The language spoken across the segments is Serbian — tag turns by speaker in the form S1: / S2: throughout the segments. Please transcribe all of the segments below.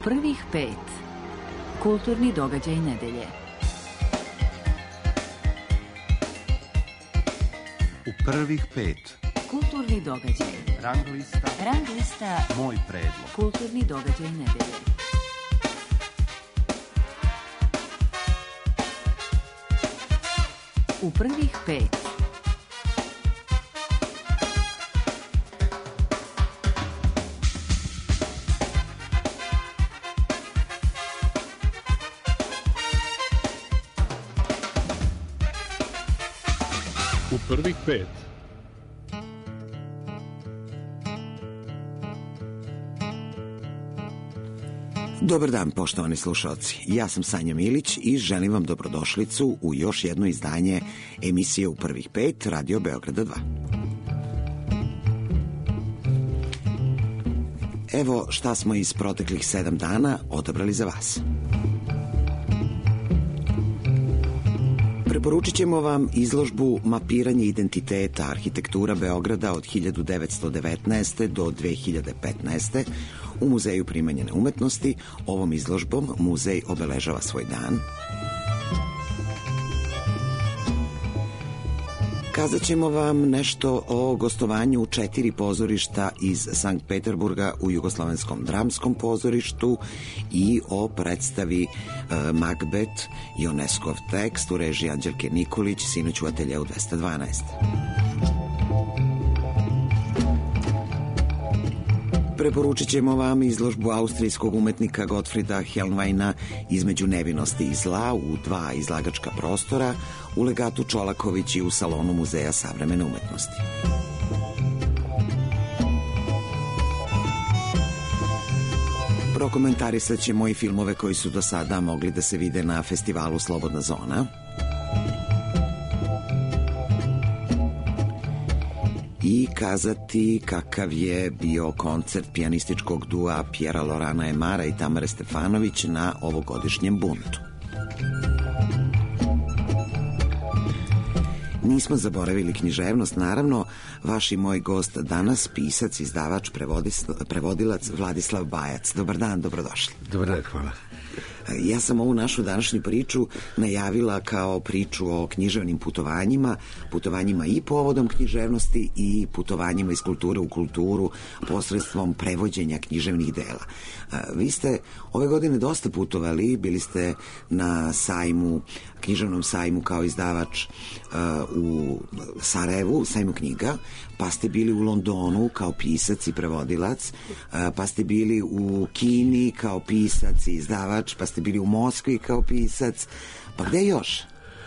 S1: prvih 5. Kulturni događaj nedelje.
S2: U prvih 5.
S1: Kulturni događaj.
S2: Rang lista. Moj predlog.
S1: Kulturni događaj nedelje. U prvih 5.
S3: U prvih 5.
S4: Dobar dan, poštovani slušalci. Ja sam Sanja Milić i želim vam dobrodošlicu u još jedno izdanje emisije U prvih 5 Radio Beograda 2. Evo šta smo iz proteklih 7 dana odabrali za vas. Preporučit ćemo vam izložbu Mapiranje identiteta arhitektura Beograda od 1919. do 2015. u Muzeju primenjene umetnosti. Ovom izložbom muzej obeležava svoj dan. Kazat ćemo vam nešto o gostovanju 4 pozorišta iz Sankt Peterburga u Jugoslovenskom dramskom pozorištu i o predstavi Macbeth, Ioneskov tekst u režiji Anđelke Nikolić, sinoć u ateljeu 212. Preporučit ćemo vam izložbu austrijskog umetnika Gottfrieda Hellweina Između nevinosti i zla u 2 izlagačka prostora u Legatu Čolaković i u salonu Muzeja savremene umetnosti. Prokomentarisat ćemo i filmove koji su do sada mogli da se vide na festivalu Slobodna zona. I kazati kakav je bio koncert pijanističkog dua Pjera Lorana Emara i Tamare Stefanović na ovogodišnjem buntu. Nismo zaboravili književnost, naravno. Vaš i moj gost danas, pisac, izdavač, prevodilac Vladislav Bajac. Dobar dan, dobrodošli.
S5: Dobar dan, hvala.
S4: Ja sam ovu našu današnju priču najavila kao priču o književnim putovanjima i povodom književnosti i putovanjima iz kulture u kulturu posredstvom prevođenja književnih dela. Vi ste ove godine dosta putovali, bili ste na sajmu, književnom sajmu kao izdavač u Sarajevu, sajmu knjiga, pa ste bili u Londonu kao pisac i prevodilac, pa ste bili u Kini kao pisac i izdavač, pa ste bili u Moskvi kao pisac, pa gde još?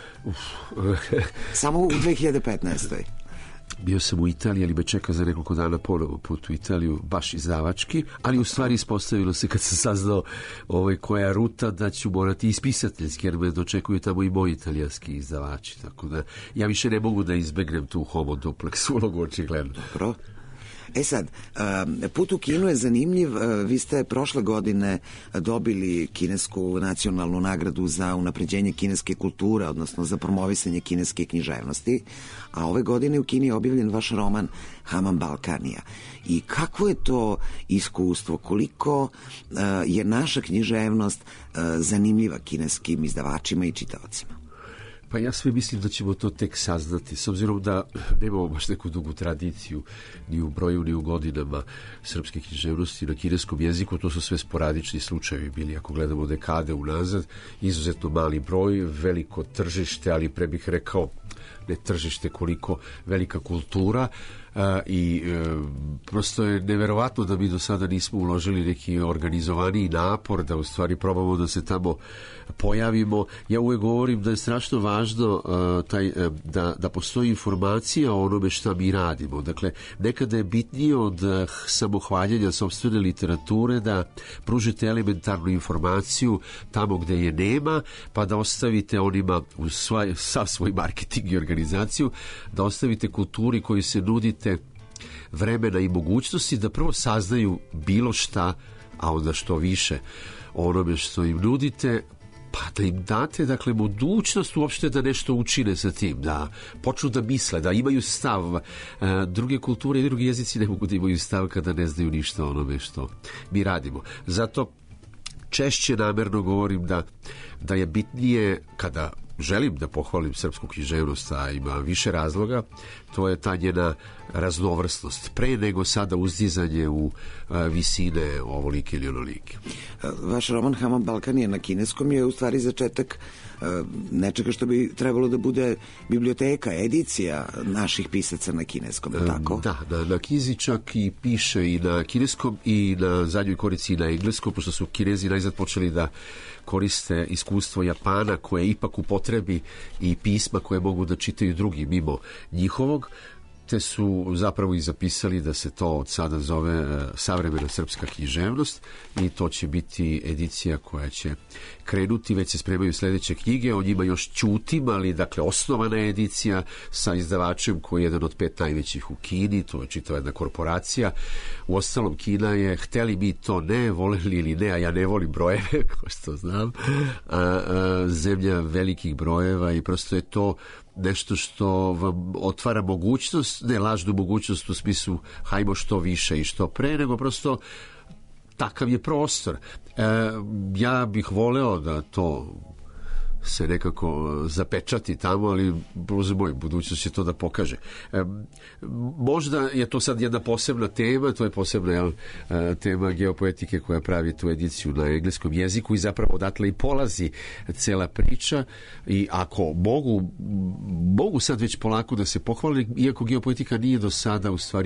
S4: Samo u 2015.
S5: Bio sam u Italiji, ali me čeka za nekoliko dana ponovo put u Italiju, baš izdavački, ali u stvari ispostavilo se kad sam saznao koja je ruta da ću morati ispisateljski, jer me dočekuju tamo i moji italijanski izdavači, tako da ja više ne mogu da izbegnem tu homo duplex ulogu, očigledno.
S4: Dobro. E sad, put u Kinu je zanimljiv. Vi ste prošle godine dobili kinesku nacionalnu nagradu za unapređenje kineske kulture, odnosno za promovisanje kineske književnosti, a ove godine u Kini je objavljen vaš roman Haman Balkanija. I kakvo je to iskustvo? Koliko je naša književnost zanimljiva kineskim izdavačima i čitaocima?
S5: Pa ja sve mislim da ćemo to tek saznati, s obzirom da nemamo baš neku dugu tradiciju ni u broju ni u godinama srpske književnosti na kineskom jeziku. To su sve sporadični slučajevi bili, ako gledamo dekade unazad, izuzetno mali broj, veliko tržište, ali pre bih rekao ne tržište koliko velika kultura. I prosto je neverovatno da mi do sada nismo uložili neki organizovaniji napor da u stvari probamo da se tamo pojavimo. Ja uvek govorim da je strašno važno da postoji informacija o onome šta mi radimo. Dakle, nekada je bitnije od samohvaljenja sopstvene literature da pružite elementarnu informaciju tamo gde je nema, pa da ostavite onima sav svoj marketing i organizaciju, da ostavite kulturi koju se nudite vremena i mogućnosti da prvo saznaju bilo šta, a onda što više onome što im nudite, pa da im date, dakle, mogućnost uopšte da nešto učine sa tim, da počnu da misle, da imaju stav. Druge kulture i drugi jezici ne mogu da imaju stav kada ne znaju ništa o onome što mi radimo. Zato češće namerno govorim da je bitnije kada želim da pohvalim srpsku književnost, a ima više razloga, to je ta njena raznovrsnost, pre nego sada uzdizanje u visine ovolike ili onolike.
S4: Vaš roman Haman Balkan je na kineskom, je u stvari začetak nečega što bi trebalo da bude biblioteka, edicija naših pisaca na kineskom, je tako?
S5: Da, na knjizi čak i piše i na kineskom i na zadnjoj korici i na engleskom, pošto su Kinezi najzad počeli da koriste iskustvo Japana koje ipak upotrebi i pisma koje mogu da čitaju drugi mimo njihovog, te su zapravo i zapisali da se to od sada zove savremena srpska književnost i to će biti edicija koja će krenuti, već se spremaju sledeće knjige, o njima još ćutim, ali dakle osnovana je edicija sa izdavačem koji je jedan od 5 najvećih u Kini, to je čitava jedna korporacija. U ostalom Kina je, hteli mi to ne, voleli ili ne, a ja ne volim brojeve, kao što znam, zemlja velikih brojeva i prosto je to nešto što vam otvara mogućnost, ne lažnu mogućnost u smislu hajmo što više i što pre, nego prosto takav je prostor. Ja bih voleo da to se nekako zapečati tamo, ali Bože moj, budućnost će to da pokaže. Možda je to sad jedna posebna tema, to je posebna tema geopoetike koja pravi tu ediciju na engleskom jeziku i zapravo odatle i polazi cela priča i ako mogu sad već polako da se pohvali, iako geopoetika nije do sada u stvari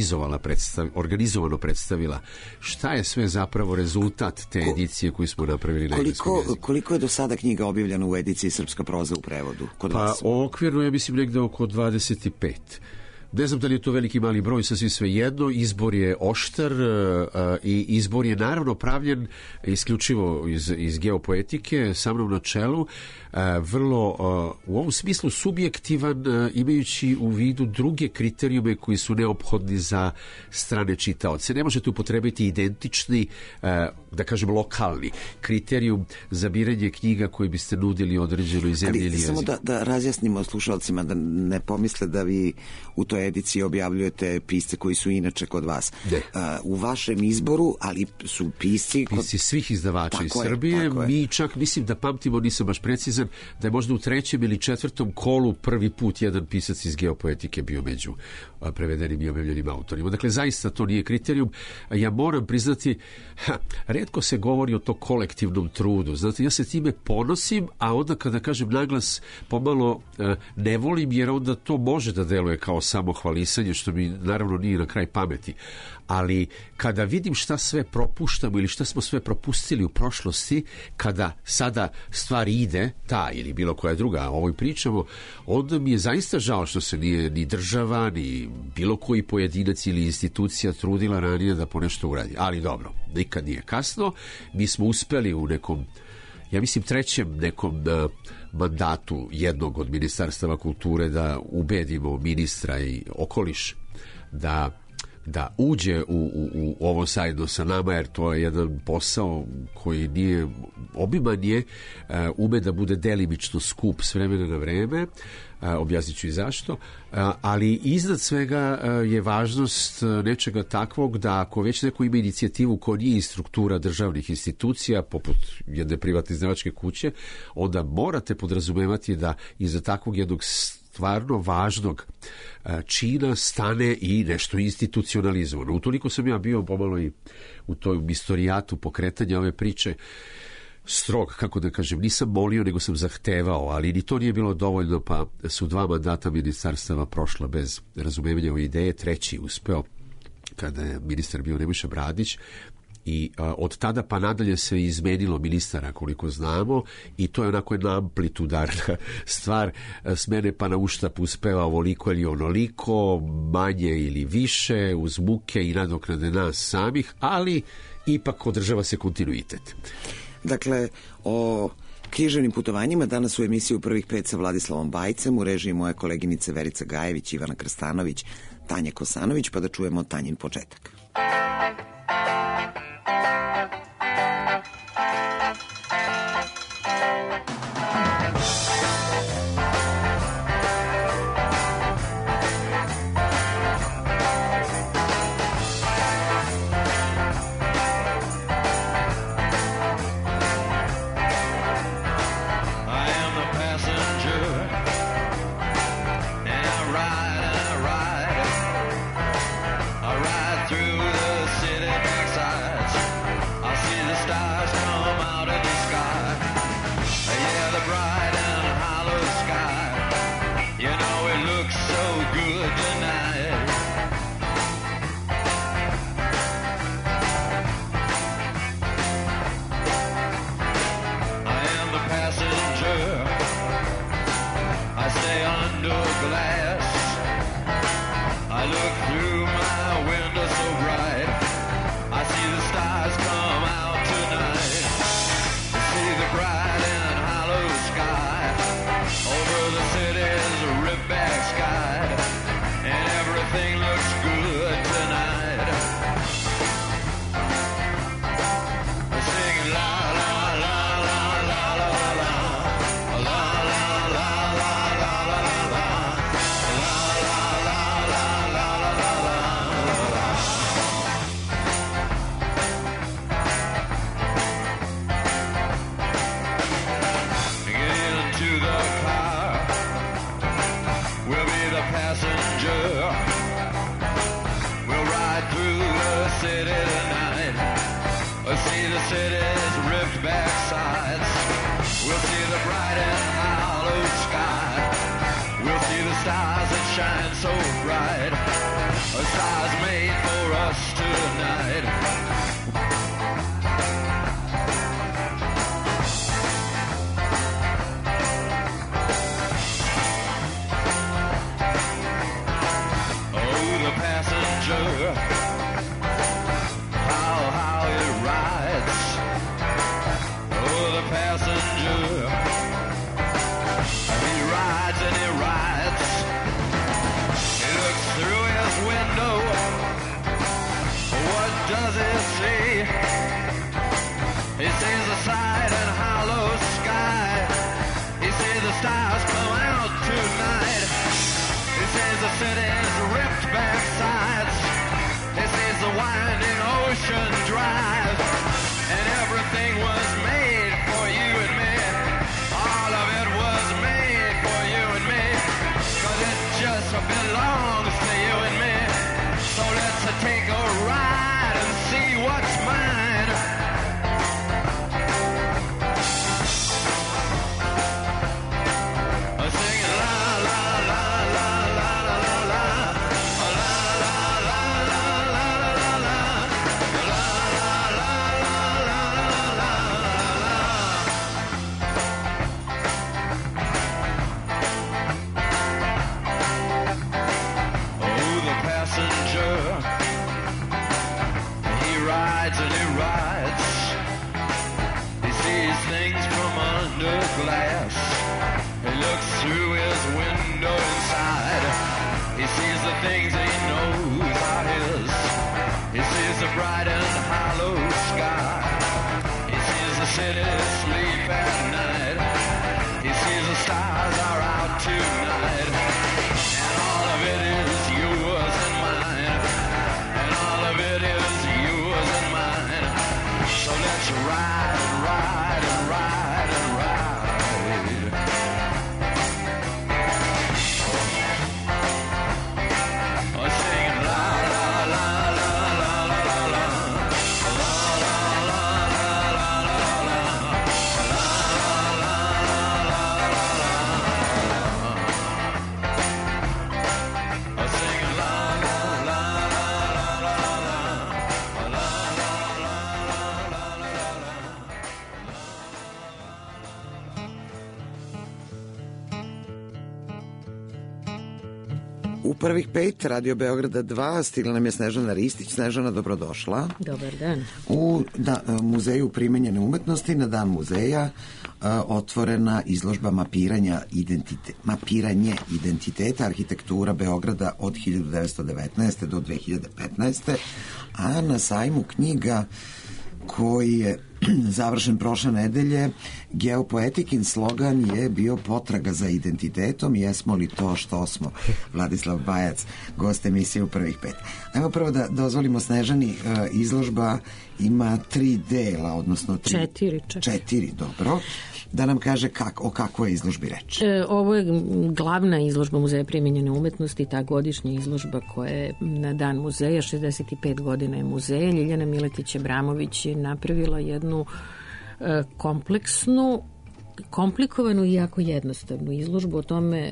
S5: organizovano predstavila šta je sve zapravo rezultat te edicije koju smo napravili na engleskom jeziku.
S4: Koliko je do sada knjiga objavljena u ediciji Srpska proza u prevodu kod vas?
S5: Pa okvirno ja mislim negde oko 25. Ne znam da li je to veliki mali broj, sasvim sve jedno, izbor je oštar i izbor je naravno pravljen isključivo iz geopoetike, sa mnom na čelu, vrlo u ovom smislu subjektivan, imajući u vidu druge kriterijume koji su neophodni za strane čitaoce. Ne možete upotrebiti identični, da kažem lokalni kriterijum za biranje knjiga koji biste nudili određenoj zemlji ili jeziku.
S4: Samo da razjasnimo slušalcima, da ne pomisle da vi u toj ediciji objavljujete pisce koji su inače kod vas. U vašem izboru, ali su pisci
S5: svih izdavača iz Srbije. Mi čak, mislim da pamtimo, nisam baš precizan, da je možda u 3. ili 4. kolu prvi put jedan pisac iz geopoetike bio među prevedenim i objavljenim autorima. Dakle, zaista to nije kriterijum. Ja moram priznati, retko se govori o to kolektivnom trudu. Znate, ja se time ponosim, a onda kada kažem naglas pomalo ne volim, jer onda to može da deluje kao samohvalisanje, što mi naravno nije na kraj pameti. Ali kada vidim šta sve propuštamo ili šta smo sve propustili u prošlosti, kada sada stvar ide, ta ili bilo koja druga, o ovoj pričamo, onda mi je zaista žao što se nije ni država, ni bilo koji pojedinac ili institucija trudila ranije da po nešto uradi. Ali dobro, nikad nije kasno. Mi smo uspeli u nekom, ja mislim 3. nekom mandatu jednog od ministarstava kulture da ubedimo ministra i okoliš da uđe u ovo zajedno sa nama, jer to je jedan posao koji nije obiman, je ume da bude delimično skup s vremena na vreme, objasnit ću i zašto, ali iznad svega je važnost nečega takvog da ako već neko ima inicijativu koja nije iz struktura državnih institucija poput jedne privatne izdavačke kuće, onda morate podrazumevati da iza takvog jednog stvarno važnog čina stane i nešto institucionalizovano. Utoliko sam ja bio pomalo i u toj istorijatu pokretanja ove priče strog, kako da kažem, nisam molio, nego sam zahtevao, ali ni to nije bilo dovoljno, pa su 2 mandata ministarstava prošla bez razumevanja ove ideje, 3. uspeo kada je ministar bio Nebojša Bradić. I od tada pa nadalje se izmenilo ministara, koliko znamo, i to je onako jedna amplitudarna stvar. S mene pa na uštap uspeva ovoliko ili onoliko, manje ili više, uz muke i nadoknade nas samih, ali ipak održava se kontinuitet.
S4: Dakle, o književnim putovanjima danas u emisiji U prvih 5 sa Vladislavom Bajcem, u režiji moje koleginice Verica Gajević, Ivana Krstanović, Tanja Kosanović, pa da čujemo Tanjin početak.
S6: stars come out of the sky. Yeah, the bright and hollow sky. You know it looks so good tonight. I am the passenger. I stay under glass. I look through my window so bright. I see the stars come out tonight. I see the bright and hollow sky over the city's ripped back sky, and everything looks good tonight. We're singing la la la la la la la la la la la la la la la. City tonight. We'll see the city's ripped back sides. We'll see the bright and hollow sky. We'll see the stars that shine so bright. Stars made for us tonight. Oh, the passenger. Does he see? He sees the side and hollow sky. He sees the stars come out tonight. He sees the city's ripped back sides. He sees the winding ocean drive. And everything was made for you and me. All of it was made for you and me. 'Cause it just belongs to you and me. So let's take a ride and see what's mine. Singing la la la la la la la la la la la la la la la Oh, the passenger. He rides and he rides. He sees things from under glass. He looks through his window inside. He sees the things he knows are his. He sees the bright and hollow sky. He sees the city sleep at night. He sees the stars are out tonight. And all of it is yours and mine. And all of it is yours and mine. So let's ride and ride and ride and ride. Oh, singing la la la la la la la la la la la la I'm singing la la la la la la la
S4: U prvih 5 Radio Beograda 2 stigla nam je Snežana Ristić. Snežana, dobrodošla.
S7: Dobar dan.
S4: U Muzeju primenjene umetnosti na Dan muzeja otvorena izložba mapiranje identiteta arhitektura Beograda od 1919. do 2015. A na sajmu knjiga koji je završen prošle nedelje, Geopoetikin slogan je bio potraga za identitetom, jesmo li to što smo. Vladislav Bajac, gost emisije u prvih 5. Ajmo prvo da dozvolimo Snežani, izložba ima 3 dela, odnosno 4, dobro. Da nam kaže o kakvoj izložbi reč.
S7: Ovo je glavna izložba Muzeja primenjene umetnosti, ta godišnja izložba koja je na Dan muzeja, 65 godina je muzeja. Ljiljana Miletić Abramović je napravila jednu jednu kompleksnu, komplikovanu i jako jednostavnu izložbu o tome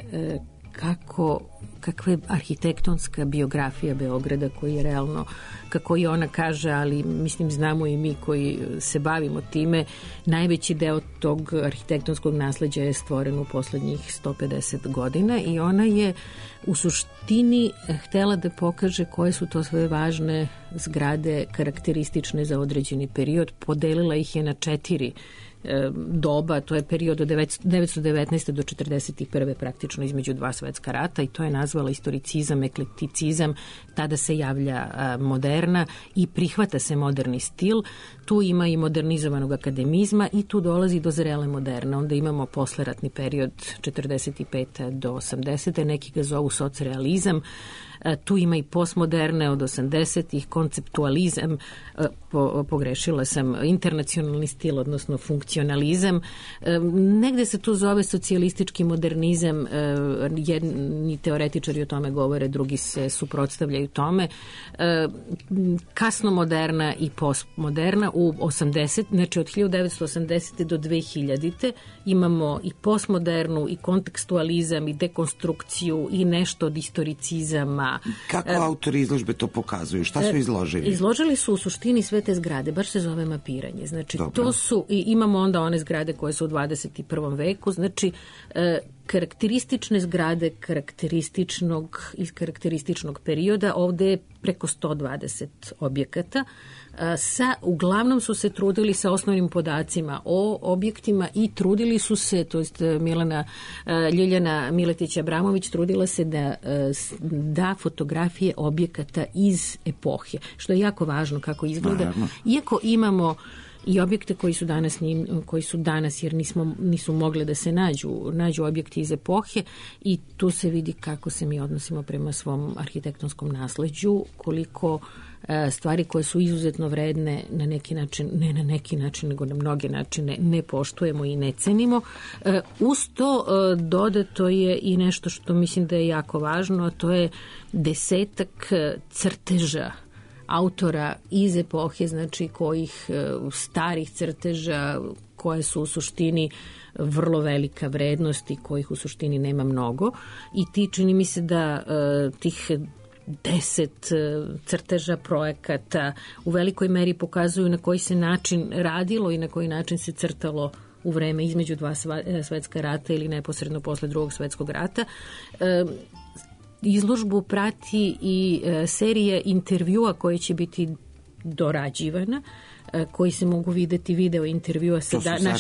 S7: kakva je arhitektonska biografija Beograda, koji je realno, kako i ona kaže, ali mislim znamo i mi koji se bavimo time, najveći deo tog arhitektonskog nasleđa je stvoren u poslednjih 150 godina i ona je u suštini htela da pokaže koje su to sve važne zgrade karakteristične za određeni period. Podelila ih je na 4 doba, to je period od 919. do 41. praktično između 2 svetska rata i to je nazvala istoricizam, eklekticizam, tada se javlja moderna i prihvata se moderni stil, tu ima i modernizovanog akademizma i tu dolazi do zrele moderne. Onda imamo posleratni period 45. do 80. neki ga zovu socrealizam, tu ima i postmoderne od 80-ih, konceptualizam, pogrešila sam, internacionalni stil, odnosno funkcionalizam. Negde se tu zove socijalistički modernizam, jedni teoretičari o tome govore, drugi se suprotstavljaju tome. Kasno moderna i postmoderna u 80, znači od 1980. do 2000. imamo i postmodernu i kontekstualizam i dekonstrukciju i nešto od historicizama.
S4: Kako autori izložbe to pokazuju? Šta su izložili?
S7: Izložili su u suštini sve te zgrade, baš se zove mapiranje. Znači, to su, i imamo onda one zgrade koje su u 21. veku, znači, karakteristične zgrade karakterističnog perioda, ovde je preko 120 objekata. Uglavnom su se trudili sa osnovnim podacima o objektima i trudili su se, to jest Ljiljana Miletić-Abramović trudila se da fotografije objekata iz epohe, što je jako važno kako izgleda. Naravno. Iako imamo i objekte koji su danas jer nisu mogle da se nađu objekti iz epohe i tu se vidi kako se mi odnosimo prema svom arhitektonskom nasleđu, koliko stvari koje su izuzetno vredne na neki način, ne na neki način, nego na mnoge načine ne poštujemo i ne cenimo. Uz to dodato je i nešto što mislim da je jako važno, a to je 10 crteža autora iz epohe, znači kojih starih crteža koje su u suštini vrlo velika vrednost i kojih u suštini nema mnogo i ti čini mi se da tih 10 crteža projekata u velikoj meri pokazuju na koji se način radilo i na koji način se crtalo u vreme između 2 svetska rata ili neposredno posle 2. svetskog rata. Izložbu prati i serija intervjua koje će biti dorađivana, koji se mogu videti video intervjua sa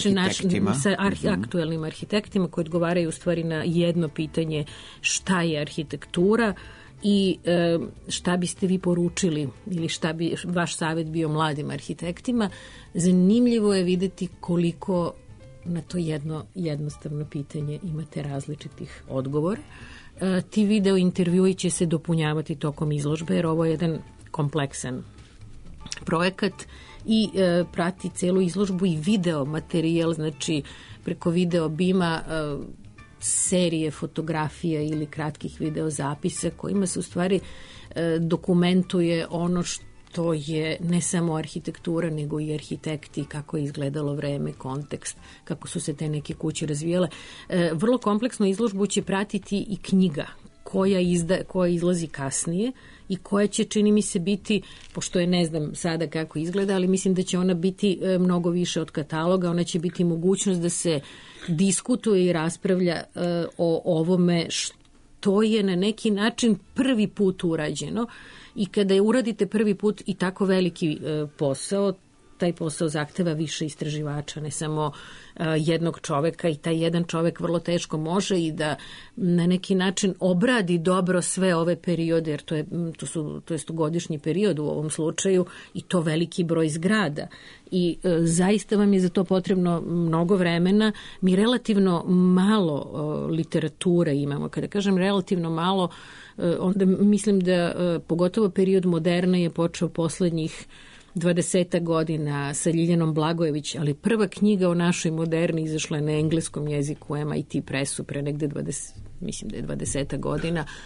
S7: aktuelnim arhitektima koji odgovaraju u stvari na jedno pitanje šta je arhitektura i šta biste vi poručili ili šta bi vaš savjet bio mladim arhitektima. Zanimljivo je videti koliko na to jedno jednostavno pitanje imate različitih odgovora. Ti video intervjui će se dopunjavati tokom izložbe jer ovo je jedan kompleksan projekat i prati celu izložbu i video materijal, znači preko video bima serije fotografija ili kratkih video zapisa kojima se u stvari dokumentuje ono što je ne samo arhitektura nego i arhitekti, kako je izgledalo vreme, kontekst, kako su se te neke kuće razvijale. Vrlo kompleksnu izložbu će pratiti i knjiga koja izlazi kasnije i koja će, čini mi se, biti, pošto je ne znam sada kako izgleda, ali mislim da će ona biti mnogo više od kataloga, ona će biti mogućnost da se diskutuje i raspravlja o ovome što je na neki način prvi put urađeno i kada je uradite prvi put i tako veliki posao, taj posao zahteva više istraživača, ne samo jednog čoveka i taj jedan čovek vrlo teško može i da na neki način obradi dobro sve ove periode, jer to je 100-godišnji period u ovom slučaju i to veliki broj zgrada. I zaista vam je za to potrebno mnogo vremena. Mi relativno malo literature imamo. Kada kažem relativno malo, onda mislim da pogotovo period moderne je počeo poslednjih 20 godina sa Ljiljanom Blagojević, ali prva knjiga o našoj moderni izašla je na engleskom jeziku u MIT Pressu pre negde 20 godina.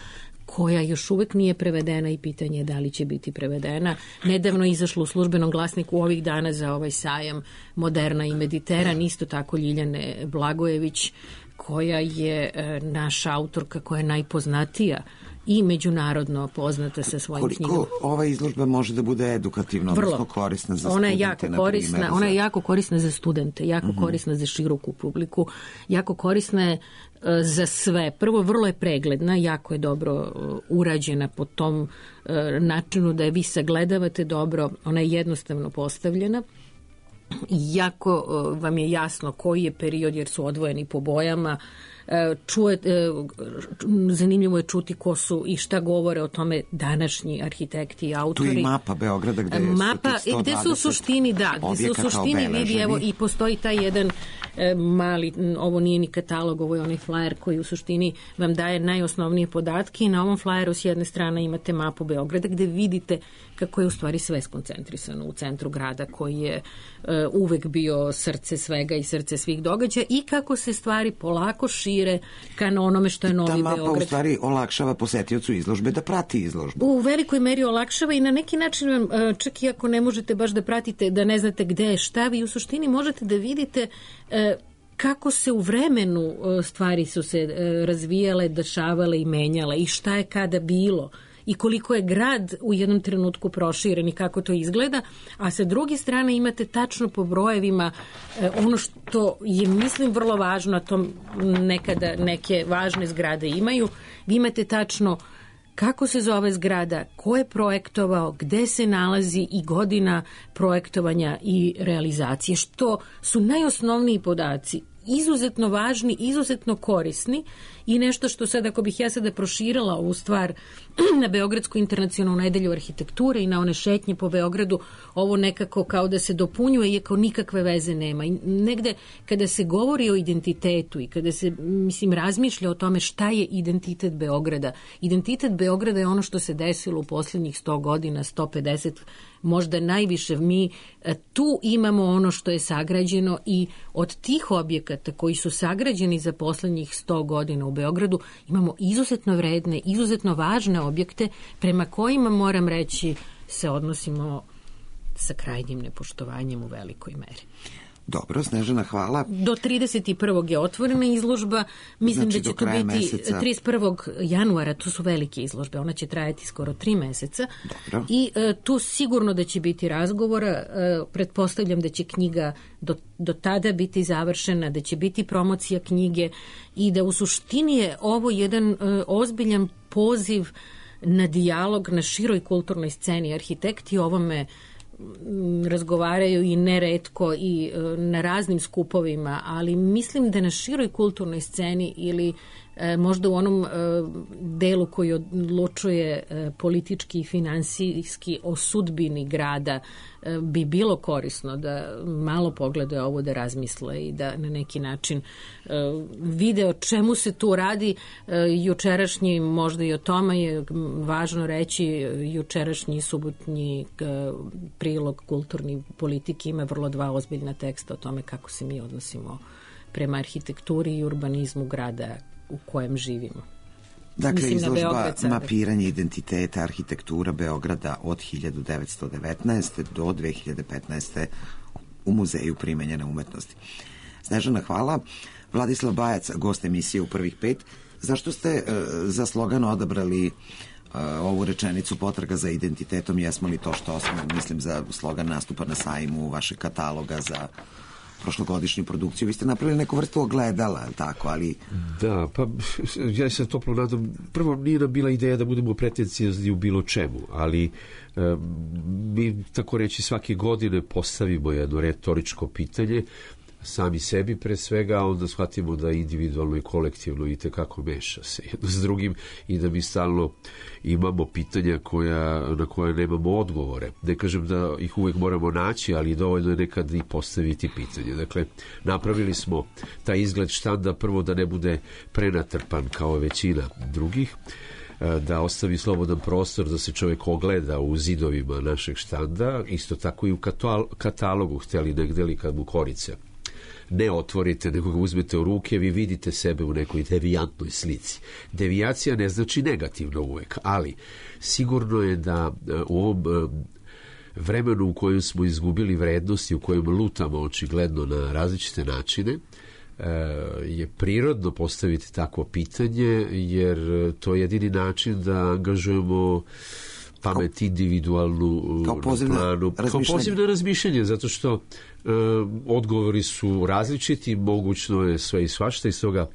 S7: koja još uvek nije prevedena i pitanje je da li će biti prevedena. Nedavno je izašlo u Službenom glasniku ovih dana za ovaj sajam Moderna i Mediteran, isto tako Ljiljane Blagojević, koja je naša autorka koja je najpoznatija i međunarodno poznata sa svojim knjigama.
S4: Koliko ova izložba može da bude edukativna, odnosno korisna za studente?
S7: Ona je jako korisna za studente, jako korisna za široku publiku, jako korisna je za sve. Prvo, vrlo je pregledna, jako je dobro urađena po tom načinu da je vi sagledavate dobro, ona je jednostavno postavljena. Jako vam je jasno koji je period jer su odvojeni po bojama. Zanimljivo je čuti ko su i šta govore o tome današnji arhitekti i autori.
S4: Tu i mapa Beograda gde
S7: su u suštini vidi, evo i postoji taj jedan mali, ovo nije ni katalog, ovo je onaj flyer koji u suštini vam daje najosnovnije podatke i na ovom flyeru s jedne strane imate mapu Beograda gde vidite kako je u stvari sve skoncentrisano u centru grada koji je uvek bio srce svega i srce svih događaja i kako se stvari polako šire ka onome što je novi Beograd.
S4: Ta mapa u stvari olakšava posetiocu izložbe da prati izložbu.
S7: U velikoj meri olakšava i na neki način vam, čak i ako ne možete baš da pratite, da ne znate gde je šta, vi u suštini možete da vidite kako se u vremenu stvari su se razvijale, dešavale i menjale i šta je kada bilo i koliko je grad u jednom trenutku proširen i kako to izgleda, a sa druge strane imate tačno po brojevima ono što je, mislim, vrlo važno, a to nekada neke važne zgrade imaju, vi imate tačno kako se zove zgrada, ko je projektovao, gde se nalazi i godina projektovanja i realizacije, što su najosnovniji podaci, izuzetno važni, izuzetno korisni i nešto što sad, ako bih ja sada proširila ovu stvar na Beogradsku internacionalnu nedelju arhitekture i na one šetnje po Beogradu, ovo nekako kao da se dopunjuje, iako nikakve veze nema. I negde kada se govori o identitetu i kada se, mislim, razmišlja o tome šta je identitet Beograda, identitet Beograda je ono što se desilo u posljednjih 100 godina, 150, možda najviše. Mi tu imamo ono što je sagrađeno i od tih objekata koji su sagrađeni za posljednjih 100 godina u Beogradu imamo izuzetno vredne, izuzetno važne objekte prema kojima, moram reći, se odnosimo sa krajnjim nepoštovanjem u velikoj meri.
S4: Dobro, Snežana, hvala.
S7: Do 31. je otvorena izložba. Mislim da će to biti meseca. 31. januara, to su velike izložbe. Ona će trajati skoro 3 meseca.
S4: Dobro.
S7: I tu sigurno da će biti razgovora. Pretpostavljam da će knjiga do tada biti završena, da će biti promocija knjige i da u suštini je ovo jedan ozbiljan poziv na dijalog na široj kulturnoj sceni. Arhitekti ovome razgovaraju i neretko i na raznim skupovima, ali mislim da na široj kulturnoj sceni ili možda u onom delu koji odlučuje politički i finansijski o sudbini grada bi bilo korisno da malo pogledaju ovo, da razmisle i da na neki način vide o čemu se tu radi. Jučerašnji, možda i o tome je važno reći, jučerašnji subotnji prilog kulturni politike ima vrlo 2 ozbiljna teksta o tome kako se mi odnosimo prema arhitekturi i urbanizmu grada u kojem živimo.
S4: Dakle, izložba Mapiranje identiteta arhitektura Beograda od 1919. do 2015. u Muzeju primenjene umetnosti. Snežana, hvala. Vladislav Bajac, gost emisije u prvih 5. Zašto ste za slogan odabrali ovu rečenicu potraga za identitetom? Jesmo li to što smo, mislim, za slogan nastupa na sajmu vašeg kataloga za prošlogodišnju produkciju? Vi ste napravili neku vrstu ogledala, je li tako? Ali...
S5: Da, pa ja se toplo nadam. Prvo, nije nam bila ideja da budemo pretenciozni u bilo čemu, ali mi, tako reći, svake godine postavimo jedno retoričko pitanje sami sebi pre svega, a onda shvatimo da individualno i kolektivno i tekako meša se jedno s drugim i da mi stalno imamo pitanja na koje nemamo odgovore. Ne kažem da ih uvek moramo naći, ali dovoljno je nekad i postaviti pitanje. Dakle, napravili smo taj izgled štanda prvo da ne bude prenatrpan kao većina drugih, da ostavi slobodan prostor da se čovjek ogleda u zidovima našeg štanda, isto tako i u katalogu, htjeli negde li kad mu korice ne otvorite, nego ga uzmete u ruke, vi vidite sebe u nekoj devijantnoj slici. Devijacija ne znači negativno uvek, ali sigurno je da u ovom vremenu u kojem smo izgubili vrednosti, u kojem lutamo očigledno na različite načine, je prirodno postaviti takvo pitanje, jer to je jedini način da angažujemo pamet individualnu
S4: kao pozivno
S5: razmišljanje, zato što odgovori su različiti, mogućno je sve i svašta iz toga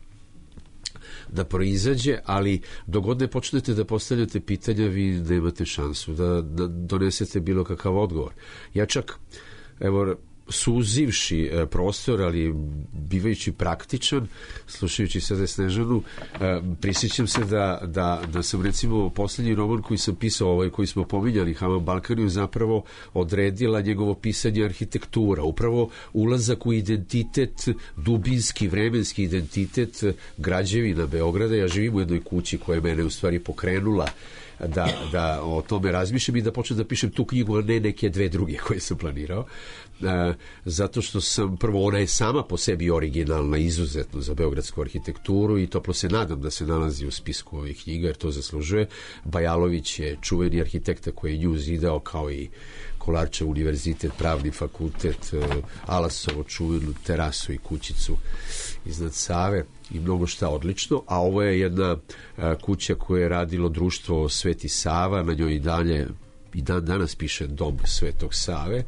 S5: da proizađe, ali dok god ne počnete da postavljate pitanja, vi nemate šansu da donesete bilo kakav odgovor. Ja čak, evo, suzivši prostor, ali bivajući praktičan, slušajući sada Snežanu, prisjećam se da sam recimo posljednji roman koji sam pisao, koji smo pominjali, Haman Balkaniju, zapravo odredila njegovo pisanje arhitektura, upravo ulazak u identitet, dubinski, vremenski identitet građevina Beograda. Ja živim u jednoj kući koja je mene u stvari pokrenula da o tome razmišljam i da počnem da pišem tu knjigu, a ne neke dve druge koje sam planirao. Zato što sam, prvo, ona je sama po sebi originalna, izuzetno za beogradsku arhitekturu i toplo se nadam da se nalazi u spisku ovih knjiga, jer to zaslužuje. Bajalović je čuveni arhitekta koji je nju zidao, kao i Kolarčev univerzitet, pravni fakultet, Alasovo čuvenu terasu i kućicu iznad Save i mnogo šta odlično. A ovo je jedna kuća koju je radilo društvo Sveti Sava, na njoj i danas piše Dom Svetog Save.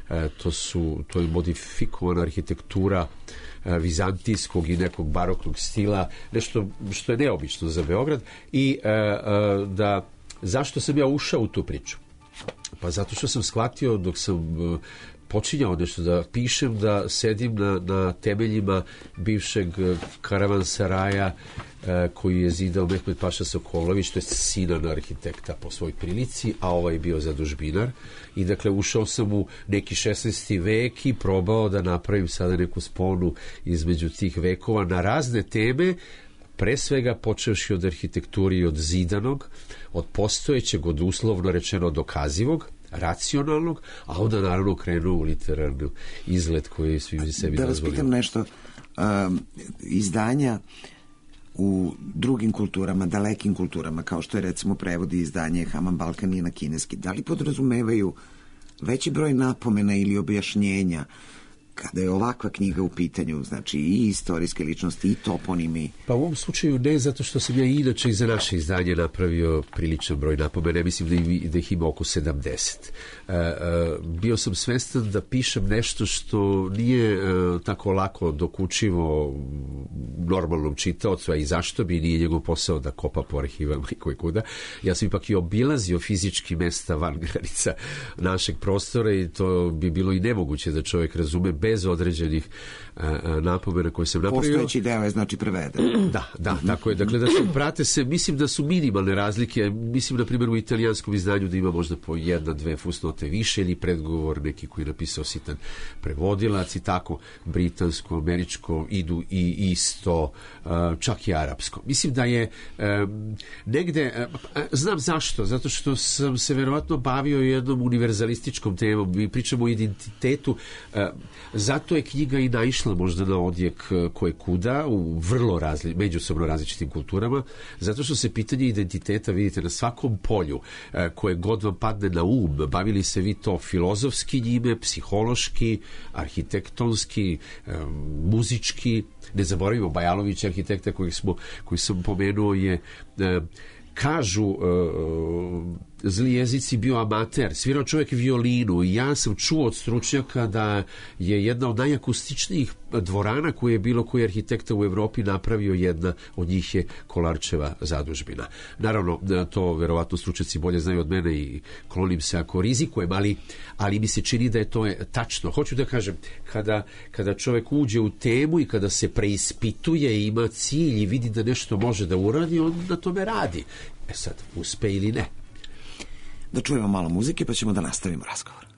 S5: To je modifikovana arhitektura vizantijskog i nekog baroknog stila, nešto što je neobično za Beograd. I zašto sam ja ušao u tu priču? Pa zato što sam shvatio, dok sam počinjao nešto da pišem, da sedim na temeljima bivšeg karavansaraja koji je zidao Mehmed Paša Sokolović, to je sinan arhitekta po svoj prilici, a ovaj je bio zadužbinar. I dakle ušao sam u neki 16. vek i probao da napravim sada neku sponu između tih vekova na razne teme, pre svega počevši od arhitekture i od zidanog, od postojećeg, od uslovno rečeno dokazivog, racionalnog, a onda naravno krenuo u literarni izgled koji svi sebi dozvolio.
S4: Da vas pitam nešto, izdanja u drugim kulturama, dalekim kulturama, kao što je recimo prevod i izdanje Haman Balkanije na kineski, da li podrazumevaju veći broj napomena ili objašnjenja kada je ovakva knjiga u pitanju, znači i istorijske ličnosti i toponimi?
S5: Pa u ovom slučaju ne, zato što sam ja inače i za naše izdanje napravio priličan broj napomena, mislim da ih ima oko 70. Bio sam svestan da pišem nešto što nije tako lako dokučivo normalnom čitaocu, a i zašto bi, nije njegov posao da kopa po arhivama i koje kuda. Ja sam ipak i obilazio fizički mesta van granica našeg prostora i to bi bilo i nemoguće da čovjek razume bez određenih napomena koje sam napravio.
S4: Postojeći deo je znači preveden.
S5: Da, tako je. Dakle, da se prate se, mislim da su minimalne razlike. Mislim, na primjer, u italijanskom izdanju da ima možda po 1-2 fusnote više ili predgovor neki koji je napisao sitan prevodilac i tako. Britansko, američko idu i isto, čak i arapsko. Mislim da je negde, znam zašto, zato što sam se verovatno bavio jednom univerzalističkom temom. Mi pričamo o identitetu, zato je knjiga i naišla možda na odjek koje kuda u vrlo međusobno različitim kulturama, zato što se pitanje identiteta vidite na svakom polju koje god vam padne na um, bavili se vi to filozofski njime, psihološki, arhitektonski, muzički. Ne zaboravimo Bajalović, arhitekta koji sam pomenuo, je kažu zli jezici bio amater, svirao čovjek violinu i ja sam čuo od stručnjaka da je jedna od najakustičnijih dvorana koje je bilo koji arhitekta u Evropi napravio, jedna od njih je Kolarčeva zadužbina. Naravno, to verovatno stručnjaci bolje znaju od mene i klonim se ako rizikujem, ali mi se čini da je to tačno. Hoću da kažem, kada čovjek uđe u temu i kada se preispituje i ima cilj i vidi da nešto može da uradi, on na tome radi. Sad, uspe ili ne.
S4: Da čujemo malo muzike pa ćemo da nastavimo razgovor.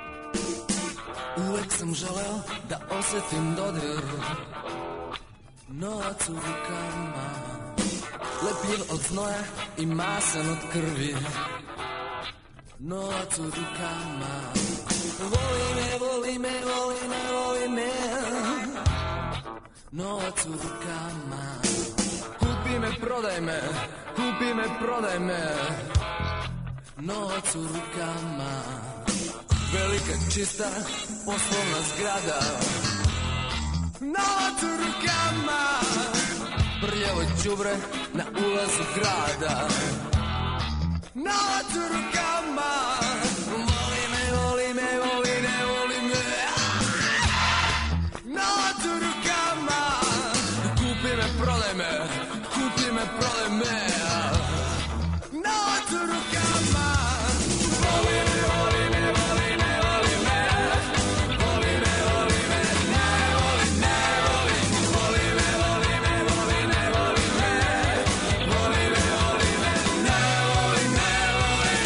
S8: Uvek sam želeo da osjetim dodir Novac u rukama, lepljiv od znoja i masan od krvi. Novac u rukama, voli me, voli me, voli me, voli me. Novac u rukama, kupi me, prodaj me, kupi me, prodaj me. Novac u rukama, velika čista poslovna zgrada. Novac u rukama, prljavo đubre na ulazu grada. Novac u rukama, voli me, voli me, voli me, voli me. Novac u rukama, kupi me, prodaj me, kupi me, prodaj me. Novac u rukama, voli me, voli me, voli me, voli me. Voli me, voli me, ne voli, ne voli. Voli me, voli me, voli me, voli me. Voli me, voli me, ne voli, ne voli.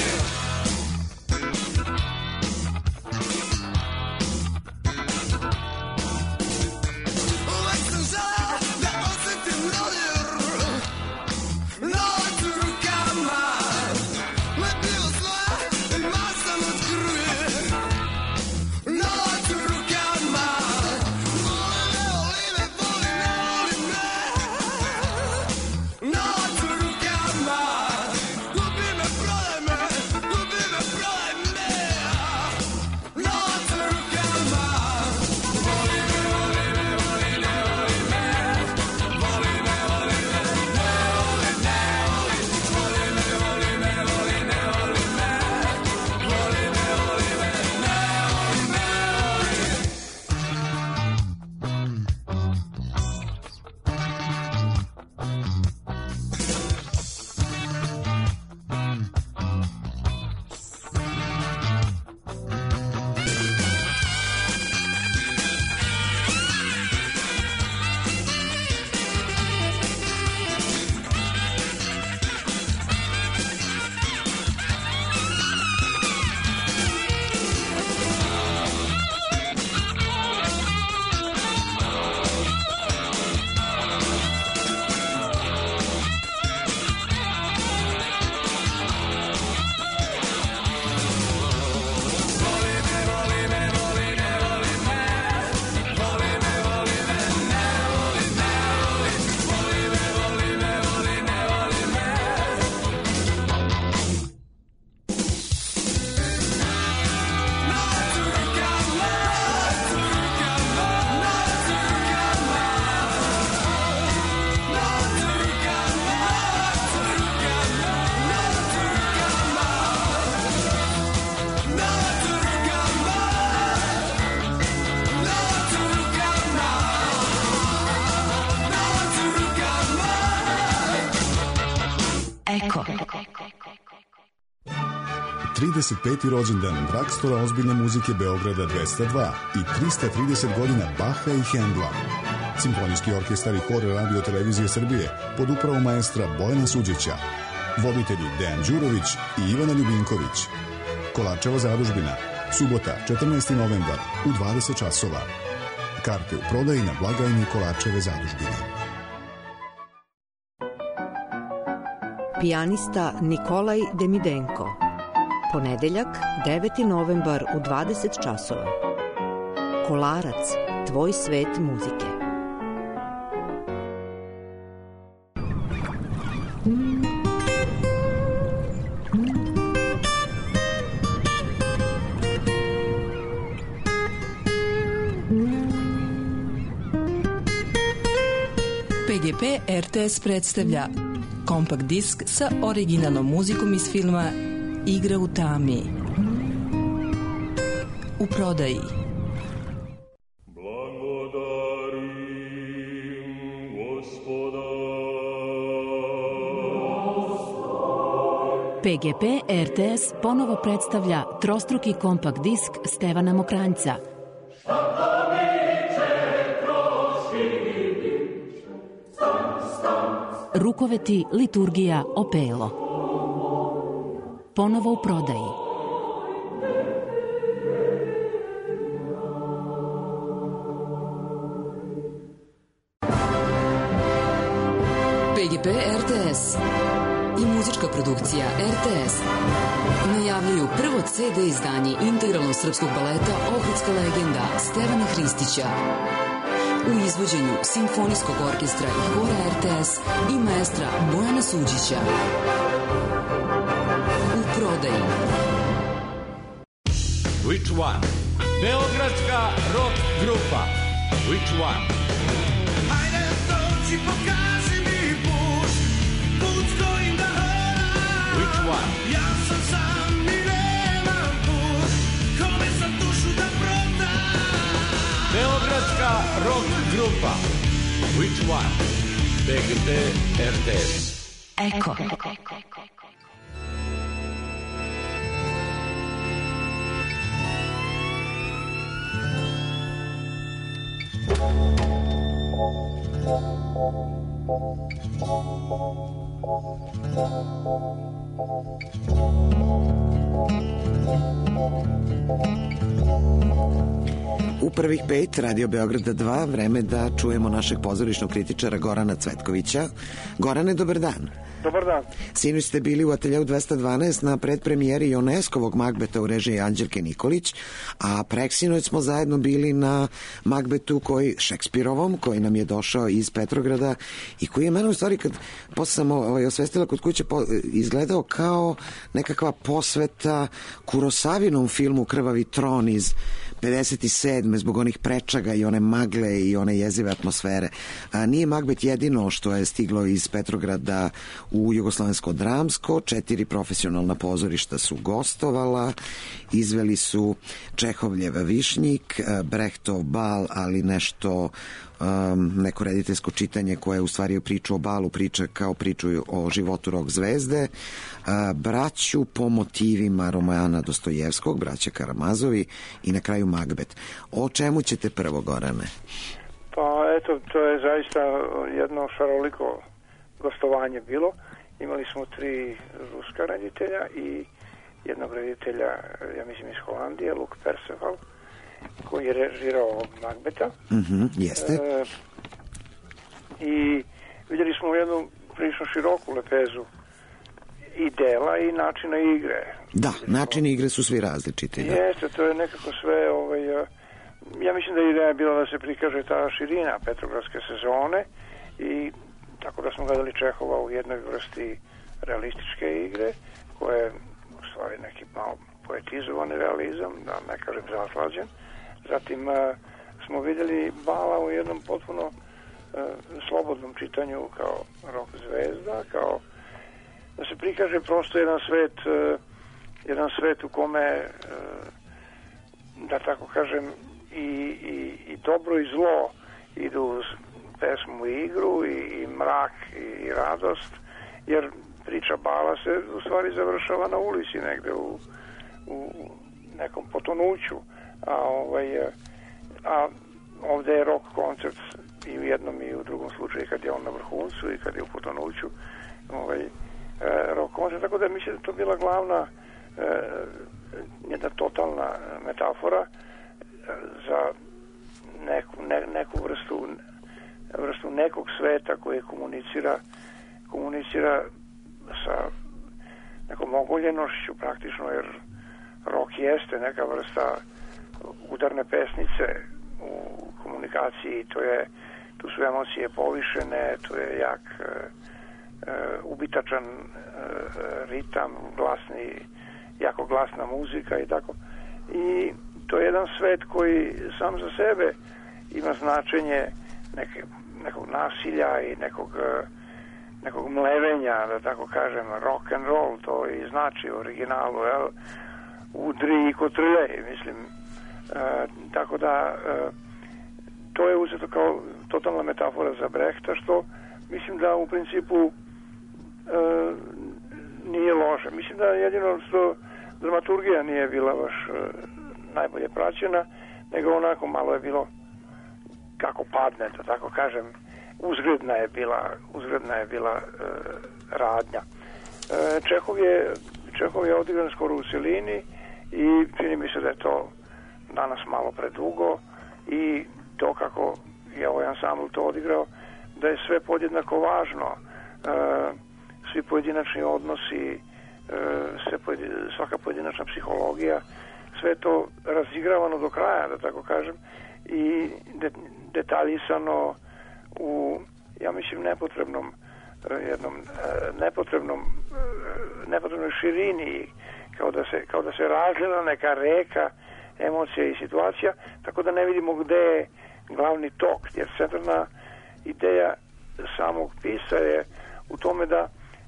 S8: Uvek sam želeo da osetim dodir. Novac u rukama, lepljivo znoja i masan od krvi. Novac u rukama, voli me, voli me, voli me, voli me. Novac u rukama, kupi me, prodaj me, kupi me, prodaj me. Novac u rukama, voli me, voli me, voli me, voli me. Voli me, voli me, ne voli, ne voli. Voli me, voli me, voli ne voli me. Voli me, voli me, ne voli, ne voli.
S1: Eko.
S9: 35. rođendan Dragstora ozbiljne muzike Beograda 202 i 330 godina Baha i Hendla. Simfonijski orkestar i hor Radio Televizije Srbije pod upravom maestra Bojana Suđića. Voditelji Dejan Đurović i Ivana Ljubinković. Kolarčeva zadužbina. Subota, 14. novembar u 20 časova. Karte u prodaji na blagajni Kolarčeve zadužbine.
S10: Pijanista Nikolaj Demidenko. Ponedeljak, 9. novembar u 20 časova. Kolarac, tvoj svet muzike.
S11: PGP RTS predstavlja kompakt disk sa originalnom muzikom iz filma Igra u tami. U prodaji.
S1: PGP RTS ponovo predstavlja trostruki kompakt disk Stevana Mokranjca. Rukoveti, liturgija, opelo. Ponovo u prodaji.
S11: PGP RTS i muzička produkcija RTS najavljuju prvo CD izdanje integralnog srpskog baleta Ohridska legenda Stevana Hristića u izvođenju Simfonijskog orkestra i hora RTS i maestra Bojana Suđića. U prodaji
S12: Which one? Beogradska rock grupa Which one?
S8: Ajde dođi pokaži mi put, put kojim da hodam.
S12: Which one?
S8: Ja sam sam i nemam put, kome sam dušu da prodam.
S12: Beogradska rock grupa Which one? PGP RTS.
S11: Eko.
S4: U prvih 5 Radio Beograda 2 vreme da čujemo našeg pozorišnog kritičara Gorana Cvetkovića. Gorane, dobar dan.
S13: Dobar dan.
S4: Sinoć ste bili u Ateljeu 212 na predpremijeri Ioneskovog Magbeta u režiji Anđelke Nikolić, a preksinoć smo zajedno bili na Magbetu Šekspirovom, koji nam je došao iz Petrograda i koji je mene u stvari, kad posle sam osvestila kod kuće, izgledao kao nekakva posveta Kurosavinom filmu Krvavi tron iz 57. zbog onih prečaga i one magle i one jezive atmosfere. Nije Magbet jedino što je stiglo iz Petrograda u Jugoslovensko dramsko, 4 profesionalna pozorišta su gostovala, izveli su Čehovljev Višnjik, Brechtov bal, ali nešto neko rediteljsko čitanje koje je u stvari priču o balu, priča kao priču o životu rock zvezde, Braću po motivima Romana Dostojevskog, Braća Karamazovi i na kraju Magbet. O čemu ćete prvo, Gorane?
S13: Pa eto, to je zaista jedno šaroliko gostovanje bilo. Imali smo 3 ruska reditelja i jednog reditelja, ja mislim iz Holandije, Luc Perceval, koji je režirao Magbeta.
S4: Jeste.
S13: I vidjeli smo jednu prilično široku lepezu i dela i načina igre.
S4: Da, načini igre su svi različiti. Da.
S13: Jeste, to je nekako sve, ja mislim da je ideja bila da se prikaže ta širina petrogradske sezone i tako da smo gledali Čehova u jednoj vrsti realističke igre, koja je u stvari neki malo poetizovani realizam, da ne kažem zaslađen. Zatim smo vidjeli Bala u jednom potpuno slobodnom čitanju kao rock zvezda, kao da se prikaže prosto jedan svet u kome da tako kažem i dobro i zlo idu uz pesmu i igru i mrak i radost, jer priča Bala se u stvari završava na ulici negde u nekom potonuću, a ovde je rock koncert i u jednom i u drugom slučaju, kad je on na vrhuncu i kad je u potonuću, rock koncert, tako da mislim da to bila glavna jedna totalna metafora za neku vrstu nekog sveta koji komunicira sa nekom ogoljenošću praktično, jer rock jeste neka vrsta udarne pesnice u komunikaciji, tu su emocije povišene, tu je jak ubitačan ritam, jako glasna muzika i tako. I to je jedan svet koji sam za sebe ima značenje nekog nasilja i nekog mlevenja, da tako kažem, rock and roll, to i znači u originalu, jel? Udri i kotrljaj, mislim. Tako da to je uzeto kao totalna metafora za Brehta, što mislim da u principu nije loše. Mislim da jedino što dramaturgija nije bila baš najbolje praćena, nego onako malo je bilo kako padne, da tako kažem, uzgredna je bila radnja. Čehov je odigran skoro u celini i čini mi se da je to danas malo predugo i to kako je ovaj ansambl to odigrao, da je sve podjednako važno, svi pojedinačni odnosi, svaka pojedinačna psihologija, sve to razigravano do kraja, da tako kažem, i detaljisano u, ja mislim, nepotrebnoj širini, kao da se razlila neka reka emocija i situacija, tako da ne vidimo gde je glavni tok, jer centralna ideja samog pisa je u tome da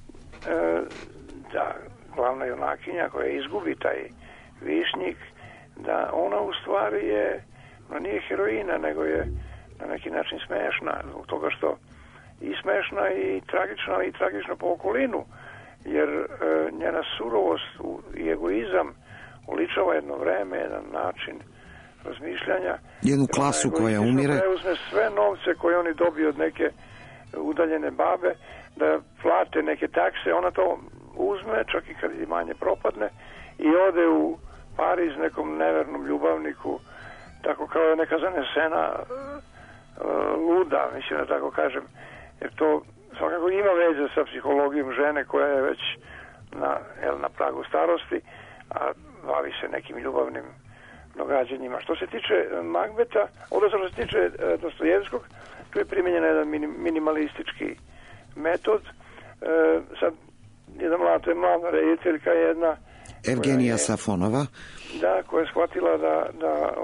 S13: glavna junakinja koja izgubi taj višnjik, da ona u stvari nije heroina, nego je na neki način smešna, zbog toga što i smešna i tragična po okolinu, jer njena surovost i egoizam uličava jedno vreme, jedan način razmišljanja.
S4: Jednu klasu koja umire.
S13: Preuzme sve novce koje oni dobiju od neke udaljene babe, da plate neke takse, ona to uzme, čak i kad imanje propadne, i ode u Pariz nekom nevernom ljubavniku, tako kao neka zanesena luda, mislim da tako kažem, jer to svakako ima veze sa psihologijom žene koja je već na pragu starosti, a bavi se nekim ljubavnim događanjima. Što se tiče Macbeta, odnosno što se tiče Dostojevskog, tu je primjenjen jedan minimalistički metod. Sad, to je mlada rediteljka jedna
S4: Evgenija Safonova,
S13: koja je shvatila da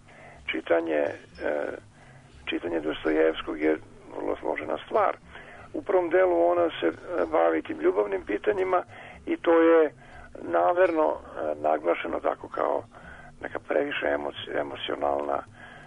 S13: čitanje Dostojevskog je vrlo složena stvar. U prvom delu ona se bavi tim ljubavnim pitanjima i to je namerno naglašeno tako kao neka previše emocionalna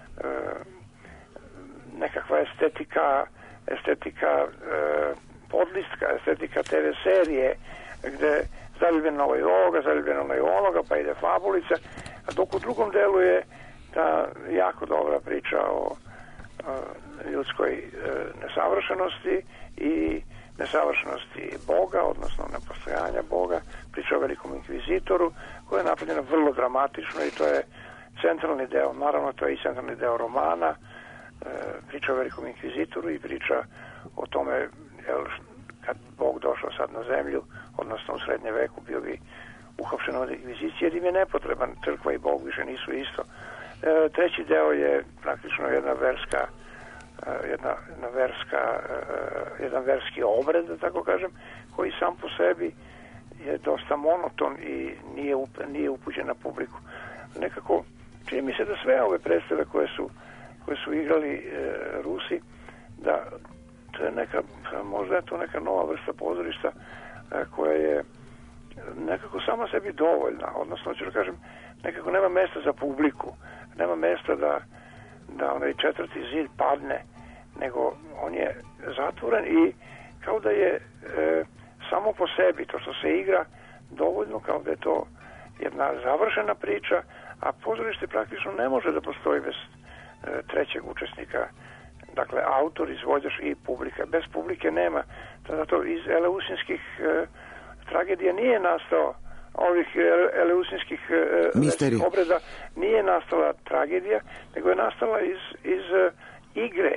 S13: nekakva estetika podlistka, estetika TV serije, gde zaljubljena ovaj ovoga, zaljubljena onaj onoga, pa ide fabulica, a dok u drugom delu je ta jako dobra priča o ljudskoj nesavršenosti i nesavršenosti Boga, odnosno nepostojanja Boga, priča o velikom inkvizitoru, koja je napravljena vrlo dramatično i to je centralni deo, naravno to je i centralni deo romana, priča o velikom inkvizitoru i priča o tome kad Bog došao sad na zemlju, odnosno u srednje veku bio bi uhapšen od inkvizicije, jer im je nepotreban, crkva i Bog više nisu isto. Treći deo je praktično jedan verski obred, da tako kažem, koji sam po sebi je dosta monoton i nije upućen na publiku. Nekako, čini mi se da sve ove predstave koje su igrali Rusi, da to je možda je to neka nova vrsta pozorišta koja je nekako sama sebi dovoljna, odnosno, ću da kažem, nekako nema mesta za publiku, nema mesta da onaj četvrti zid padne, nego on je zatvoren i kao da je samo po sebi, to što se igra dovoljno, kao da je to jedna završena priča, a pozorište praktično ne može da postoji bez trećeg učesnika, dakle autor, izvođač i publika. Bez publike nema. Zato iz eleusinskih tragedija nije nastao, ovih eleusinskih obreda nije nastala tragedija, nego je nastala iz igre,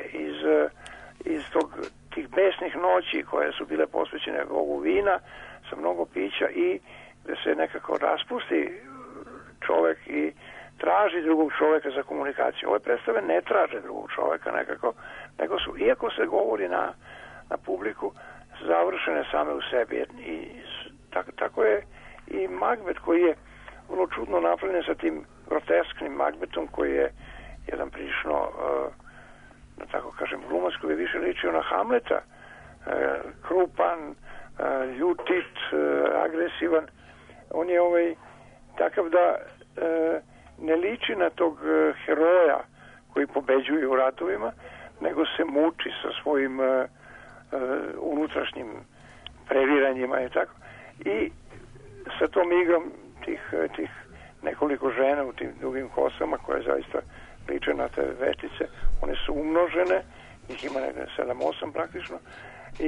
S13: iz tih besnih noći koje su bile posvećene Bogu vina sa mnogo pića i da se nekako raspusti čovek i traži drugog čoveka za komunikaciju. Ove predstave ne traže drugog čoveka nekako, nego su, iako se govori na publiku, završene same u sebi. I tako je i Macbeth, koji je vrlo čudno napravljen sa tim grotesknim Macbethom, koji je jedan prilično, da tako kažem, glumac koji je više ličio na Hamleta, krupan, ljutit, agresivan. On je takav da ne liči na tog heroja koji pobeđuje u ratovima, nego se muči sa svojim unutrašnjim previranjima i tako. I sa tom igrom tih nekoliko žena u tim dugim kosama koje zaista liče na te veštice, one su umnožene, njih ima 7-8 praktično, i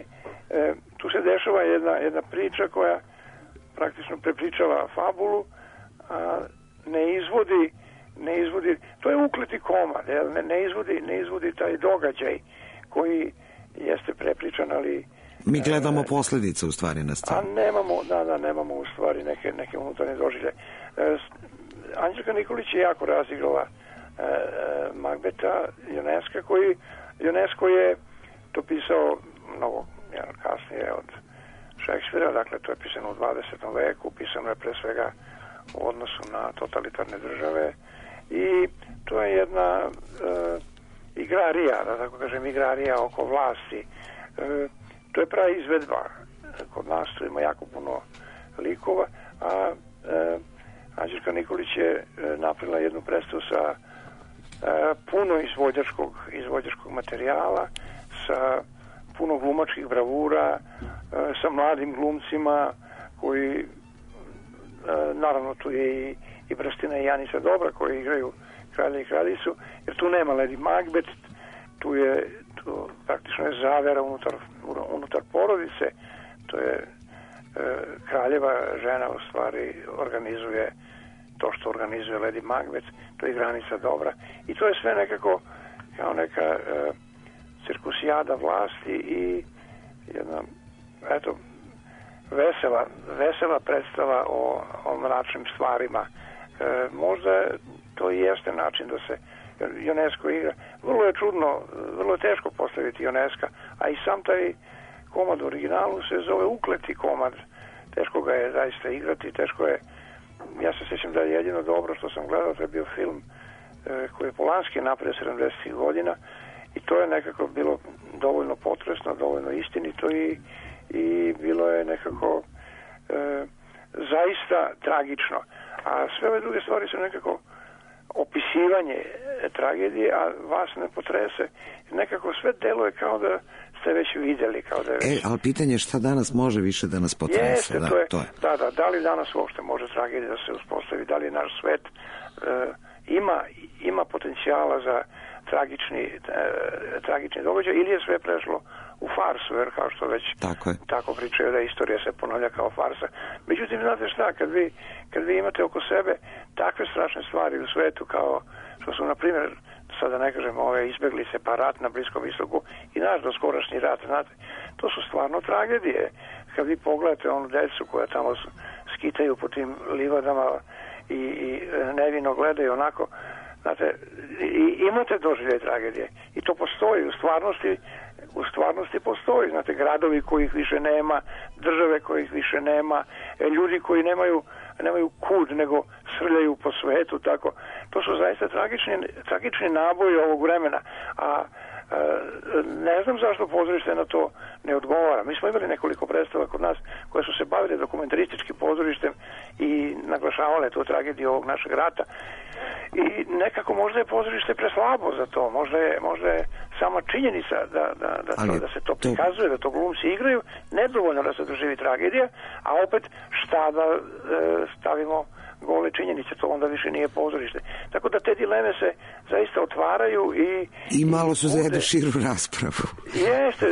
S13: tu se dešava jedna priča koja praktično prepričava fabulu, a ne izvodi, to je ukleti komad, ne izvodi taj događaj koji jeste prepričan, ali
S4: Mi gledamo posledice u stvari na scenu.
S13: A nemamo u stvari neke unutarnje doživlje. Anđelka Nikolić je jako razigrala Magbeta Ionesco je to pisao mnogo kasnije od Šekspira, dakle to je pisano u 20. veku, pisano je pre svega u odnosu na totalitarne države i to je jedna igrarija, da tako kažem, igrarija oko vlasti. To je prava izvedba. Kod nas tu ima jako puno likova, a Anđelka Nikolić je napravila jednu predstavu sa puno izvođačkog materijala, sa puno glumačkih bravura, sa mladim glumcima koji, naravno tu je i Brstina i Janica Dobra koji igraju kralja i kraljicu, jer tu nema Lady Macbeth, tu praktično je zavera unutar porodice, to je kraljeva žena u stvari organizuje to što organizuje Lady Macbeth, to je granica dobra i to je sve nekako kao neka cirkusijada vlasti i jedna vesela predstava o mračnim stvarima. Možda to i jeste način da se Ionesco igra. Vrlo je čudno, vrlo je teško postaviti Ionesca, a i sam taj komad u originalu se zove ukleti komad. Teško ga je zaista igrati, teško je. Ja se sjećam da je jedino dobro što sam gledao, to je bio film koji je Polanski napravio 70. godina i to je nekako bilo dovoljno potresno, dovoljno istinito i bilo je nekako zaista tragično. A sve ove druge stvari su nekako opisivanje tragedije, a vas ne potrese. Nekako sve deluje kao da ste već vidjeli. Kao da je već...
S4: ali pitanje je šta danas može više da nas potrese.
S13: Jeste, da li danas uopšte može tragedija da se uspostavi, da li naš svet ima potencijala za tragični događaj ili je sve prešlo u farsu, jer kao što već tako pričaju da istorija se ponavlja kao farsa. Međutim, znate šta, kad vi imate oko sebe takve strašne stvari u svetu kao što su, na primjer, sada ne kažem ove izbeglice pa rat na Bliskom istoku i naš doskorašnji rat, znate, to su stvarno tragedije. Kad vi pogledate onu decu koja tamo skitaju po tim livadama i nevino gledaju onako, znate, imate doživljaj tragedije i to postoji u stvarnosti postoji, znate, gradovi kojih više nema, države kojih više nema, ljudi koji nemaju kud nego srljaju po svetu, tako. To su zaista tragični naboji ovog vremena, a ne znam zašto pozorište na to ne odgovara. Mi smo imali nekoliko predstava kod nas koje su se bavile dokumentarističkim pozorištem i naglašavale tu tragediju ovog našeg rata. I nekako možda je pozorište preslabo za to, možda je sama činjenica da se to prikazuje, da to glumci igraju, nedovoljno da se doživi tragedija, a opet šta da stavimo gole činjenice, to onda više nije pozorište. Tako da te dileme se zaista otvaraju
S4: i malo su za jednu širu raspravu.
S13: Jeste,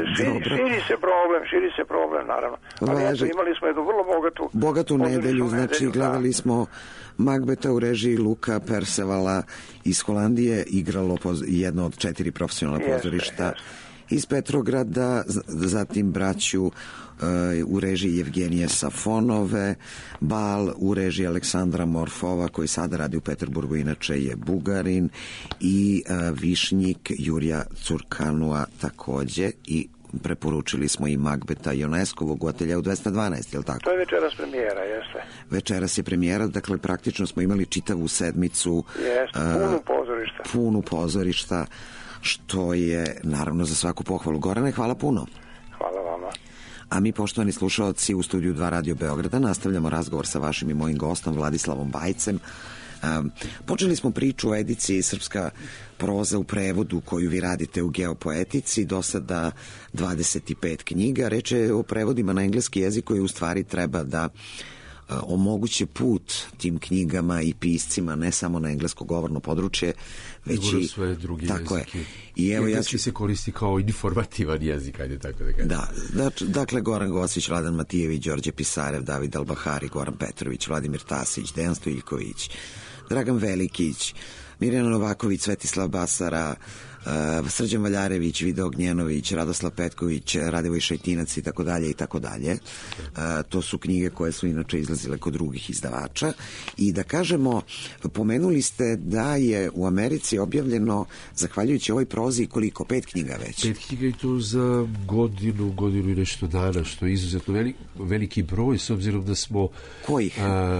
S13: širi se problem, naravno. Ali imali smo jednu vrlo
S4: bogatu nedelju, znači gledali smo Magbeta u režiji Luka Percevala iz Holandije, igralo jedno od 4 profesionalna pozorišta iz Petrograda, zatim braću u režiji Evgenije Safonove, Bal u režiji Aleksandra Morfova koji sada radi u Peterburgu, inače je Bugarin, i Višnjik Jurija Curkanua takođe, i preporučili smo i Magbeta Ionescovog u Ateljeu 212, je li tako?
S13: To je večeras premijera, jeste.
S4: Večeras je premijera, dakle praktično smo imali čitavu sedmicu.
S13: Jeste,
S4: punu pozorišta, što je naravno za svaku pohvalu. Gorane, hvala puno.
S13: Hvala vama.
S4: A mi, poštovani slušaoci, u studiju 2 Radio Beograda nastavljamo razgovor sa vašim i mojim gostom Vladislavom Bajcem. Počeli smo priču o ediciji Srpska proza u prevodu koju vi radite u Geopoetici, do sada 25 knjiga. Reč je o prevodima na engleski jezik koji u stvari treba da omoguće put tim knjigama i piscima ne samo na englesko govorno područje, već i
S5: sve drugi jezike.
S4: I evo
S5: engleski se koristi kao informativan jezik, ajde tako da kažem.
S4: Da, dakle Goran Gocić, Vladan Matijević, Đorđe Pisarev, David Albahari, Goran Petrović, Vladimir Tasić, Dejan Stojiljković, Dragan Velikić, Mirjana Novaković, Svetislav Basara, Srđan Valjarević, Vida Ognjenović, Radoslav Petković, Radivoj Šajtinac i tako dalje i tako dalje. To su knjige koje su inače izlazile kod drugih izdavača. I da kažemo, pomenuli ste da je u Americi objavljeno, zahvaljujući ovoj prozi, koliko? 5 knjiga već?
S5: 5 knjiga i to za godinu i nešto dana, što je izuzetno veliki broj, s obzirom da smo...
S4: Kojih?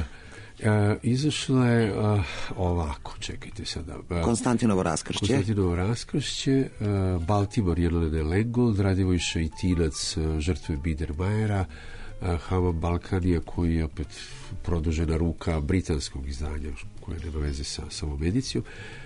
S5: Izašla je ovako, čekajte sada.
S4: Konstantinovo raskršće, Baltimore Jelene Lengold, Radivoj Šajtinac, Žrtve Biedermajera, Havan Balkanija, koji je opet produžena ruka britanskog izdanja, koje nema veze sa ovom edicijom.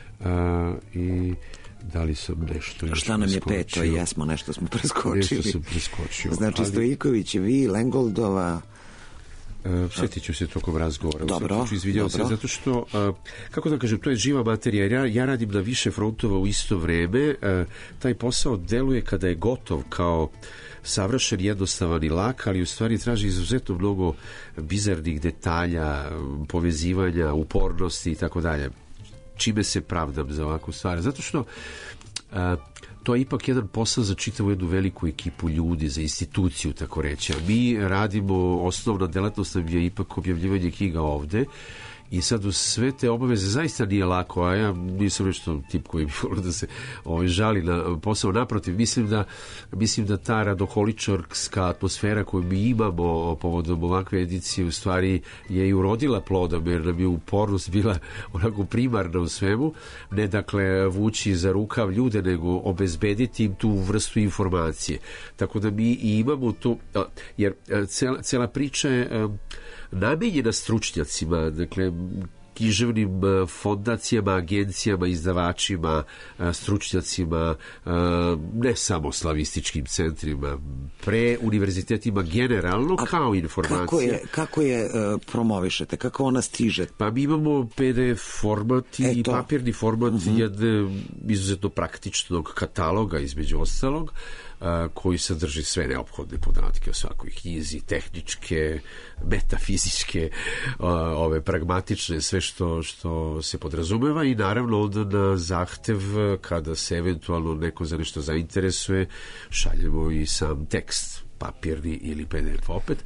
S4: I da li sam nešto... Šta nam je peto? Jesmo, nešto smo preskočili.
S5: Nešto sam preskočio.
S4: Znači, Stojiković, vi, Lengoldova...
S5: Sjetit ću se tokom razgovora.
S4: Dobro.
S5: Izvinjavam se, zato što, kako da kažem, to je živa materija. Ja radim na više frontova u isto vreme. Taj posao deluje kada je gotov kao savršen, jednostavan i lak, ali u stvari traži izuzetno mnogo bizarnih detalja, povezivanja, upornosti i tako dalje. Čime se pravdam za ovakvu stvar? Zato što to je ipak jedan posao za čitavu jednu veliku ekipu ljudi, za instituciju, tako reći. Mi radimo, osnovna delatnost nam je ipak objavljivanje knjiga ovde, i sad uz sve te obaveze zaista nije lako, a ja nisam nešto tip koji bi volio da se žali na posao. Naprotiv, mislim da ta radoholičarska atmosfera koju mi imamo povodom ovakve edicije u stvari je i urodila plodom, jer nam je upornost bila onako primarna u svemu, ne dakle vući za rukav ljude, nego obezbediti im tu vrstu informacije. Tako da mi i imamo tu, jer cela priča je namenjena stručnjacima, dakle književnim fondacijama, agencijama, izdavačima, stručnjacima, ne samo slavističkim centrima, pre univerzitetima generalno, kao informacija.
S4: Kako je promovišete? Kako ona stiže?
S5: Pa mi imamo PDF format i papirni format jedne izuzetno praktičnog kataloga, između ostalog, koji sadrži sve neophodne podatke o svakoj knjizi, tehničke, metafizičke, ove pragmatične, sve što se podrazumeva, i naravno onda na zahtev, kada se eventualno neko za nešto zainteresuje, šaljemo i sam tekst, papirni ili PDF opet.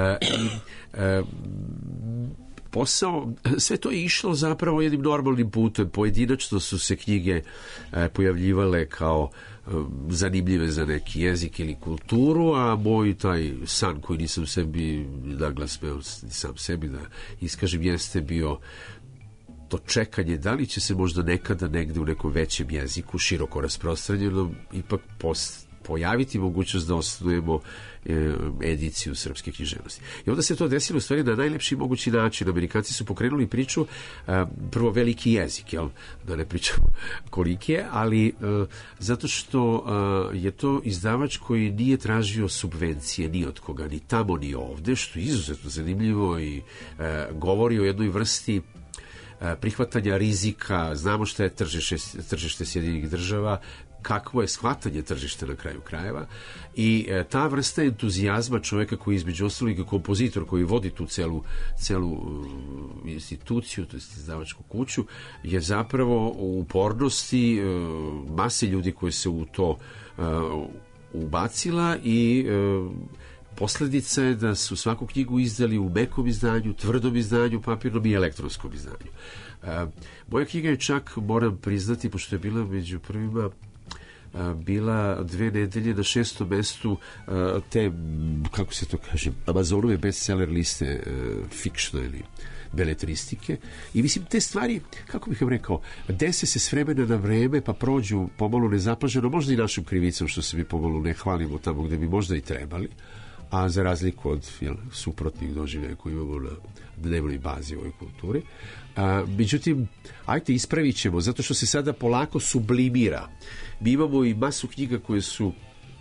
S5: Posao, sve to je išlo zapravo jednim normalnim putem. Pojedinačno su se knjige pojavljivale kao zanimljive za neki jezik ili kulturu, a moj taj san koji nisam sebi naglas smeo sam sebi da iskažem jeste bio to čekanje da li će se možda nekada negde u nekom većem jeziku, široko rasprostranjenom, ipak pojaviti mogućnost da osnujemo ediciju srpske književnosti. I onda se to desilo u stvari na najlepši mogući način. Amerikanci su pokrenuli priču, prvo veliki jezik, jel? Da ne pričamo koliki je, ali zato što je to izdavač koji nije tražio subvencije ni od koga, ni tamo ni ovde, što je izuzetno zanimljivo i govori o jednoj vrsti prihvatanja rizika. Znamo šta je tržište Sjedinjenih Država, kakvo je shvatanje tržišta na kraju krajeva, i ta vrsta entuzijazma čoveka koji je između ostalog kompozitor koji vodi tu celu instituciju, to je izdavačku kuću, je zapravo u upornosti mase ljudi koji se u to ubacila, i posledica je da su svaku knjigu izdali u mekom izdanju, tvrdom izdanju, papirnom i elektronskom izdanju. Moja knjiga je čak, moram priznati, pošto je bila među prvima, bila 2 nedelje na 6. mestu te, kako se to kaže, Amazonove bestseller liste fiction ili beletristike, i mislim te stvari, kako bih vam rekao, dese se s vremena na vreme, pa prođu pomalo nezapaženo, možda i našim krivicom što se mi pomalo ne hvalimo tamo gde bi možda i trebali, a za razliku od suprotnih doživljaja koji imamo na dnevnoj bazi u ovoj kulturi. Međutim, ajte, ispravit ćemo, zato što se sada polako sublimira. Mi imamo i masu knjiga koje su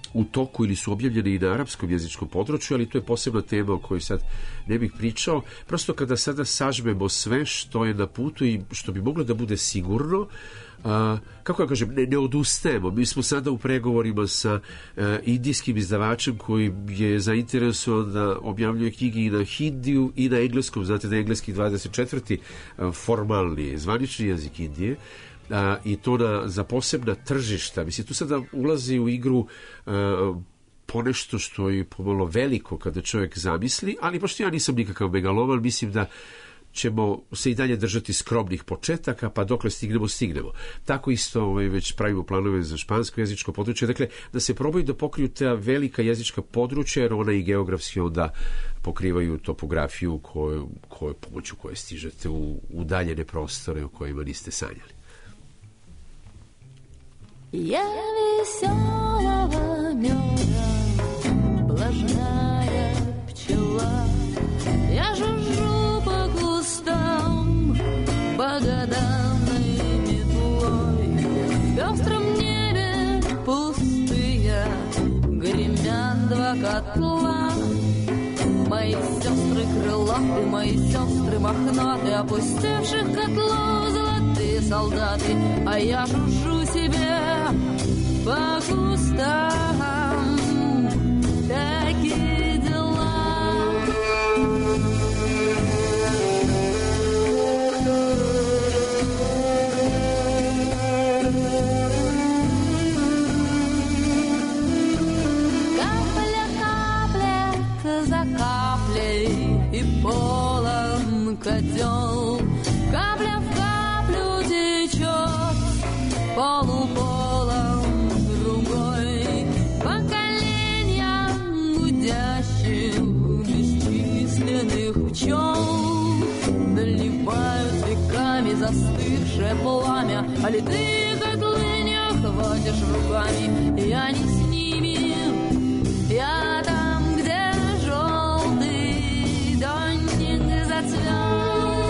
S5: u toku ili su objavljene i na arapskom jezičkom području, ali to je posebna tema o kojoj sad ne bih pričao. Prosto kada sada sažmemo sve što je na putu i što bi moglo da bude sigurno, kako ja kažem, ne odustajemo. Mi smo sada u pregovorima sa indijskim izdavačem koji je zainteresovan da objavljuje knjige i na hindiju i na engleskom. Znate da je engleski 24. formalni zvanični jezik Indije, i to za posebna tržišta. Mislim, tu sada ulazi u igru ponešto što je pomalo veliko kada čovjek zamisli, ali pošto ja nisam nikakav megaloman, mislim da ćemo se i dalje držati skromnih početaka, pa dokle stignemo. Tako isto već pravimo planove za špansko jezičko područje, dakle da se probaju da pokriju ta velika jezička područja, jer ona i geografski onda pokrivaju topografiju pomoću koje stižete u udaljene prostore u kojima niste sanjali.
S14: Я веселого меда, блажная пчела, я жужжу по кустам, богоданной метлой. В пестром небе пустые гремят два котла. Мои сестры крылатые, мои сестры мохнатые, опустевших котлов золотые солдаты, а я жужжу себе по кустам. Такие дела. Капля капля за каплей, и полон котел. Капля в каплю течет, полуполон другой. Поколениям гудящих бесчисленных пчел доливают веками застывшее пламя, а литые котлы не охватишь руками. Я не с ними, я там, где желтый донник зацвел.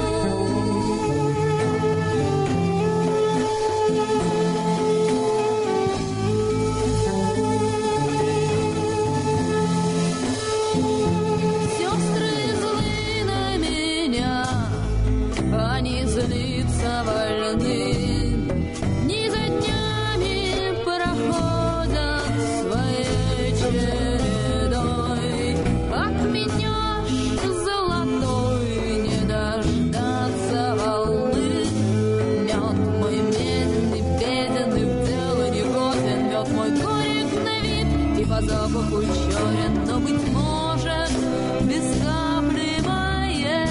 S14: Они злиться вольны, дни за днями проходят своей чередой. Отменешь золотой, не дождаться волны. Мед мой медленный, беден и в дело не годен. Мед мой горек на вид и по запаху черен, но, быть может, без капли моей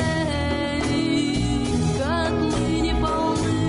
S14: котлы не полны.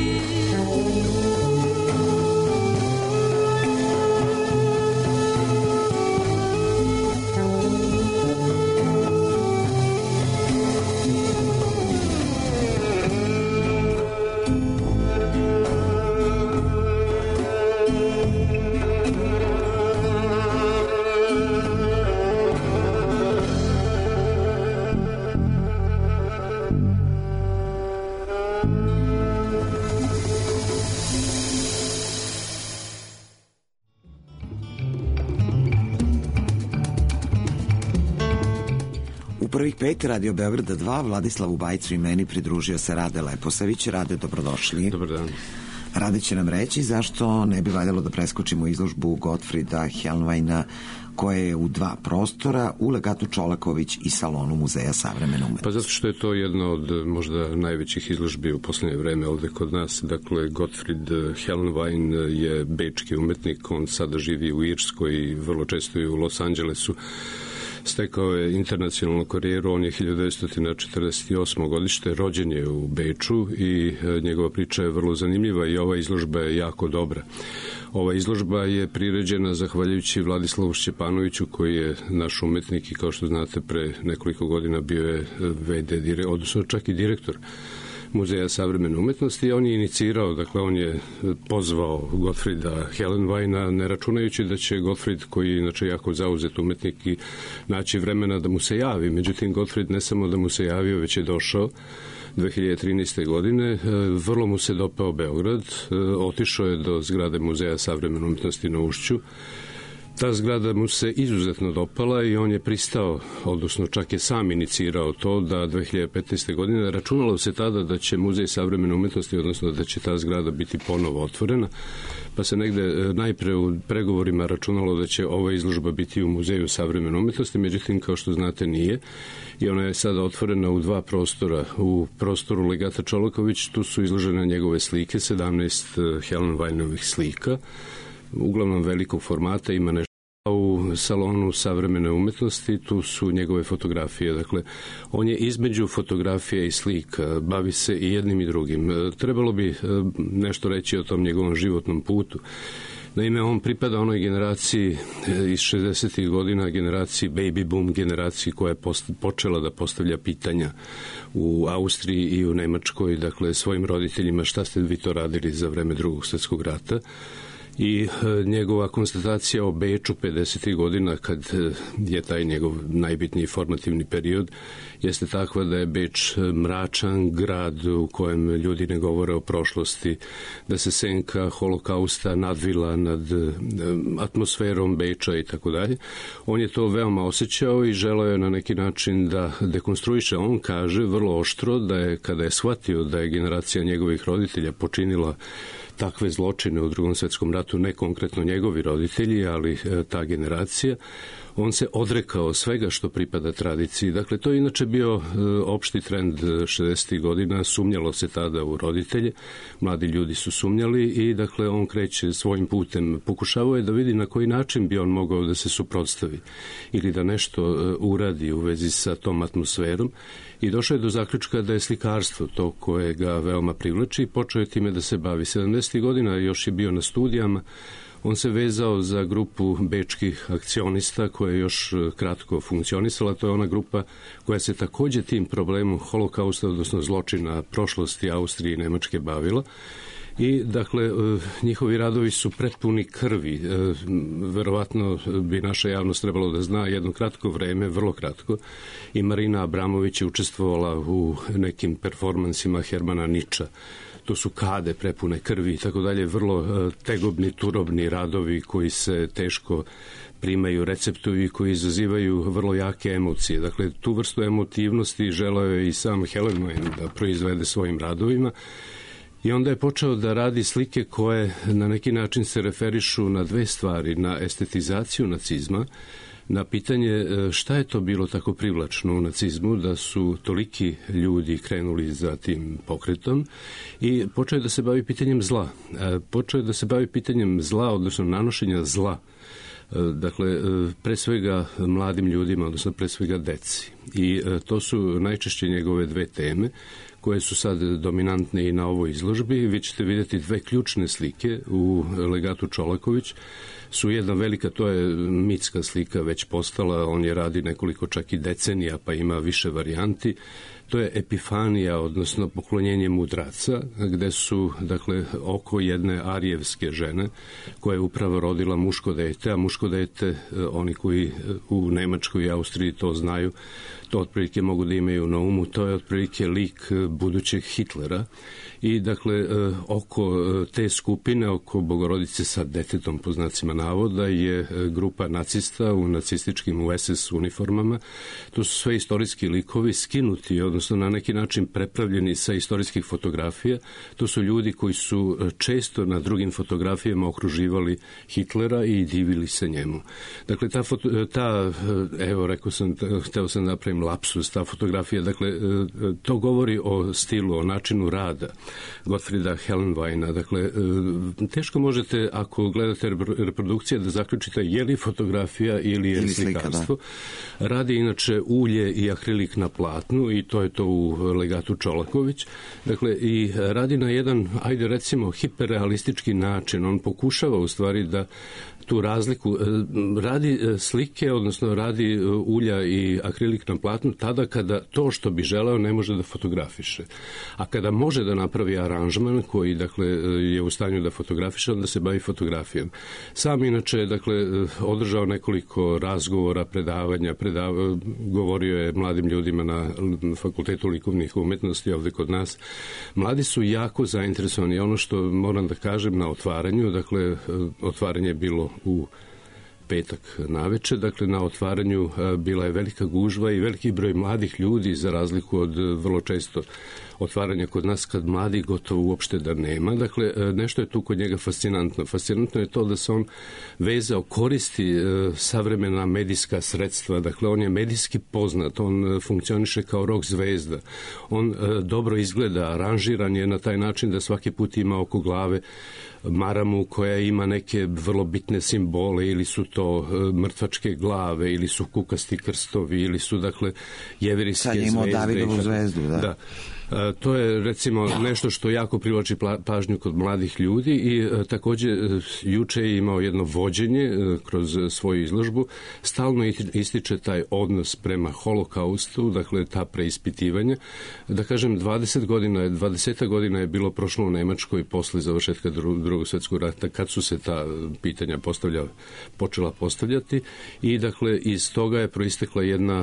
S4: Prvih 5 Radio Beograda 2, Vladislavu Bajcu i meni pridružio se Rade Leposavić. Rade, dobrodošli.
S5: Dobar dan.
S4: Rade će nam reći zašto ne bi valjalo da preskočimo izložbu Gottfrieda Hellweina, koja je u 2 prostora, u Legatu Čolaković i salonu Muzeja savremene umetnosti.
S3: Pa zato što je to jedna od možda najvećih izložbi u poslednje vreme ovde kod nas. Dakle, Gottfried Hellwein je bečki umetnik, on sada živi u Irskoj i vrlo često i u Los Angelesu. Stekao je internacionalnu karijeru, on je 1948. godište, rođen je u Beču i njegova priča je vrlo zanimljiva i ova izložba je jako dobra. Ova izložba je priređena zahvaljujući Vladislavu Šćepanoviću, koji je naš umetnik i kao što znate pre nekoliko godina bio je VD, odnosno čak i direktor Muzeja savremene umetnosti. On je inicirao, dakle on je pozvao Gottfrieda Hellweina, ne računajući da će Gottfried, koji je inače jako zauzet umetnik, i naći vremena da mu se javi. Međutim, Gottfried ne samo da mu se javio, već je došao 2013. godine. Vrlo mu se dopao Beograd, otišao je do zgrade Muzeja savremene umetnosti na Ušću, Ta zgrada mu se izuzetno dopala i on je pristao, odnosno čak je sam inicirao to da 2015. godine računalo se tada da će Muzej savremene umetnosti, odnosno da će ta zgrada biti ponovo otvorena, pa se negde najpre u pregovorima računalo da će ova izložba biti u Muzeju savremene umetnosti, međutim, kao što znate, nije. I ona je sada otvorena u dva prostora. U prostoru Legata Čolaković, tu su izložene njegove slike, 17 Helen Weinovih slika, uglavnom velikog formata, ima nešto. U salonu savremene umetnosti tu su njegove fotografije. Dakle, on je između fotografije i slika, bavi se i jednim i drugim. Trebalo bi nešto reći o tom njegovom životnom putu. Naime, on pripada onoj generaciji iz 60. godina, generaciji baby boom, generaciji koja je počela da postavlja pitanja u Austriji i u Nemačkoj, dakle, svojim roditeljima, šta ste vi to radili za vreme Drugog svjetskog rata. I njegova konstatacija o Beču 50. godina, kad je taj njegov najbitniji formativni period, jeste takva da je Beč mračan grad u kojem ljudi ne govore o prošlosti, da se senka holokausta nadvila nad atmosferom Beča i tako dalje. On je to veoma osjećao i želeo je na neki način da dekonstruiše. On kaže vrlo oštro da je, kada je shvatio da je generacija njegovih roditelja počinila takve zločine u Drugom svjetskom ratu, ne konkretno njegovi roditelji, ali ta generacija, on se odrekao svega što pripada tradiciji. Dakle, to je inače bio opšti trend 60. godina, sumnjalo se tada u roditelje, mladi ljudi su sumnjali i dakle on kreće svojim putem. Pokušavao je da vidi na koji način bi on mogao da se suprotstavi ili da nešto uradi u vezi sa tom atmosferom i došao je do zaključka da je slikarstvo to koje ga veoma privlači i počeo je time da se bavi. 70. godina još je bio na studijama. On se vezao za grupu bečkih akcionista koja je još kratko funkcionisala. To je ona grupa koja se takođe tim problemom holokausta, odnosno zločina prošlosti Austrije i Nemačke bavila. I, dakle, njihovi radovi su prepuni krvi. Verovatno bi naša javnost trebalo da zna jedno kratko vreme, vrlo kratko, i Marina Abramović je učestvovala u nekim performansima Hermana Niča. To su kade prepune krvi i tako dalje, vrlo tegobni, turobni radovi koji se teško primaju, receptovi koji izazivaju vrlo jake emocije. Dakle, tu vrstu emotivnosti želeo je i sam Helen Wein da proizvede svojim radovima. I onda je počeo da radi slike koje na neki način se referišu na dve stvari, na estetizaciju nacizma, na pitanje šta je to bilo tako privlačno u nacizmu da su toliki ljudi krenuli za tim pokretom i počeo je da se bavi pitanjem zla. Počeo je da se bavi pitanjem zla, odnosno nanošenja zla. Dakle, pre svega mladim ljudima, odnosno pre svega deci. I to su najčešće njegove dve teme koje su sad dominantne i na ovoj izložbi. Vi ćete vidjeti dve ključne slike u Legatu Čolaković. Su jedna velika, to je mitska slika već postala, on je radi nekoliko čak i decenija, pa ima više varijanti. To je Epifanija, odnosno poklonjenje mudraca, gde su, dakle, oko jedne arijevske žene koja je upravo rodila muško dete, a muško dete, oni koji u Nemačkoj i Austriji to znaju, to otprilike mogu da imaju na umu, to je otprilike lik budućeg Hitlera. I, dakle, oko te skupine, oko Bogorodice sa detetom, po znacima navoda, je grupa nacista u nacističkim u SS uniformama. To su sve istorijski likovi skinuti, odnosno na neki način prepravljeni sa istorijskih fotografija. To su ljudi koji su često na drugim fotografijama okruživali Hitlera i divili se njemu. Dakle, evo, rekao sam, hteo sam da napravim lapsus, ta fotografija, dakle, to govori o stilu, o načinu rada Gottfrieda Hellenweina. Dakle, teško možete, ako gledate reprodukcije, da zaključite je li fotografija ili je slikarstvo. Radi inače ulje i akrilik na platnu i to je to u Legatu Čolaković. Dakle, i radi na jedan, ajde recimo, hiperrealistički način. On pokušava u stvari da tu razliku radi slike, odnosno radi ulja i akrilik na platnu tada kada to što bi želeo ne može da fotografiše. A kada može da napravi aranžman koji, dakle, je u stanju da fotografiše, onda se bavi fotografijom. Sam inače, dakle, održao nekoliko razgovora, predavanja, govorio je mladim ljudima na Fakultetu likovnih umetnosti ovde kod nas. Mladi su jako zainteresovani. Ono što moram da kažem na otvaranju, dakle, otvaranje je bilo u petak naveče, dakle na otvaranju bila je velika gužva i veliki broj mladih ljudi, za razliku od vrlo često otvaranja kod nas kad mladi gotovo uopšte da nema. Dakle, nešto je tu kod njega fascinantno. Fascinantno je to da se on vezao, koristi savremena medijska sredstva. Dakle, on je medijski poznat, on funkcioniše kao rock zvezda. On dobro izgleda, aranžiran je na taj način da svaki put ima oko glave maramu koja ima neke vrlo bitne simbole, ili su to mrtvačke glave, ili su kukasti krstovi, ili su, dakle, jeverijske zvezde.
S4: Sad je imao Davidovu zvezdu, da.
S3: To je, recimo, nešto što jako privlači pažnju kod mladih ljudi i također juče je imao jedno vođenje kroz svoju izložbu. Stalno ističe taj odnos prema holokaustu, dakle ta preispitivanja. Da kažem, 20 godina je bilo prošlo u Nemačkoj posle završetka drugog svjetskog rata, kad su se ta pitanja počela postavljati i, dakle, iz toga je proistekla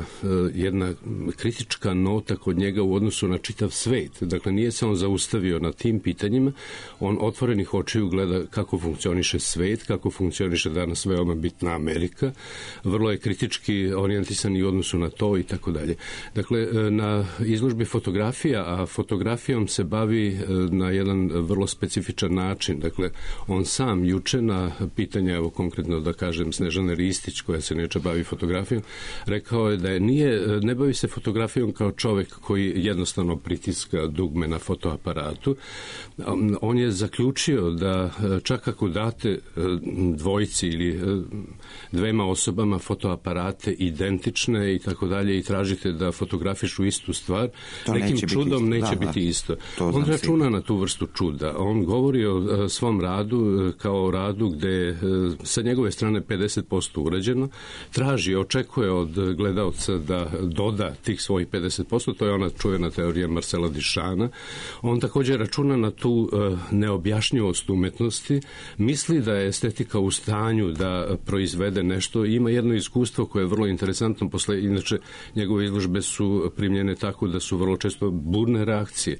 S3: jedna kritička nota kod njega u odnosu na čitav svet. Dakle, nije se on zaustavio na tim pitanjima, on otvorenih očiju gleda kako funkcioniše svet, kako funkcioniše danas veoma bitna Amerika, vrlo je kritički orijentisan i u odnosu na to i tako dalje. Dakle, na izložbi fotografija, a fotografijom se bavi na jedan vrlo specifičan način. Dakle, on sam juče na pitanje, evo konkretno da kažem Snežane Ristić, koja se neče bavi fotografijom, rekao je da ne bavi se fotografijom kao čovek koji jednostavno pritiska dugme na fotoaparatu. On je zaključio da čak ako date dvojici ili dvema osobama fotoaparate identične i tako dalje i tražite da fotografišu istu stvar, to nekim čudom neće biti isto. On računa na tu vrstu čuda. On govori o svom radu kao o radu gde sa njegove strane 50% urađeno, traži, očekuje od gledalca da doda tih svojih 50%, to je ona čuvena teorija Marcela Duchampa. On također računa na tu neobjašnjivost umetnosti, misli da je estetika u stanju da proizvede nešto. Ima jedno iskustvo koje je vrlo interesantno, inače njegove izložbe su primljene tako da su vrlo često burne reakcije.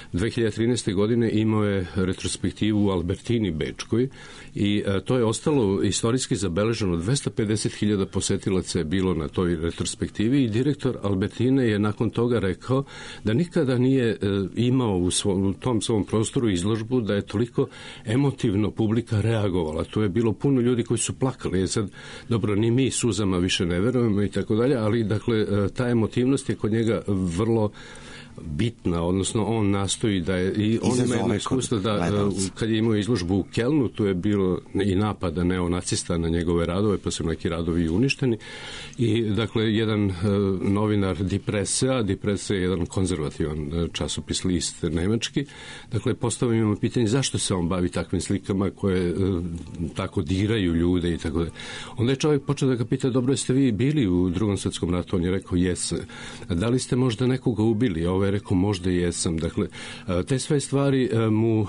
S3: 2013. godine imao je retrospektivu u Albertini bečkoj i to je ostalo istorijski zabeleženo. 250.000 posetilaca je bilo na toj retrospektivi i direktor Albertine je nakon toga rekao da nikada nije imao u tom svom prostoru izložbu da je toliko emotivno publika reagovala. Tu je bilo puno ljudi koji su plakali. Sad, dobro, ni mi suzama više ne verujemo i tako dalje, ali, dakle, ta emotivnost je kod njega vrlo bitna, odnosno on nastoji da je, i on ima jedno iskustvo da kad je imao izložbu u Kelnu, tu je bilo i napada neonacista na njegove radove, pa su neki radovi uništeni i, dakle, jedan novinar Die Presse je jedan konzervativan časopis list nemački, dakle, postavio mu pitanje zašto se on bavi takvim slikama koje tako diraju ljude i tako da. Onda je čovjek počeo da ga pita, dobro, jeste vi bili u Drugom svjetskom ratu? On je rekao, jes. Da li ste možda nekoga ubili? Ovo je rekao, možda jesam. Dakle, te sve stvari mu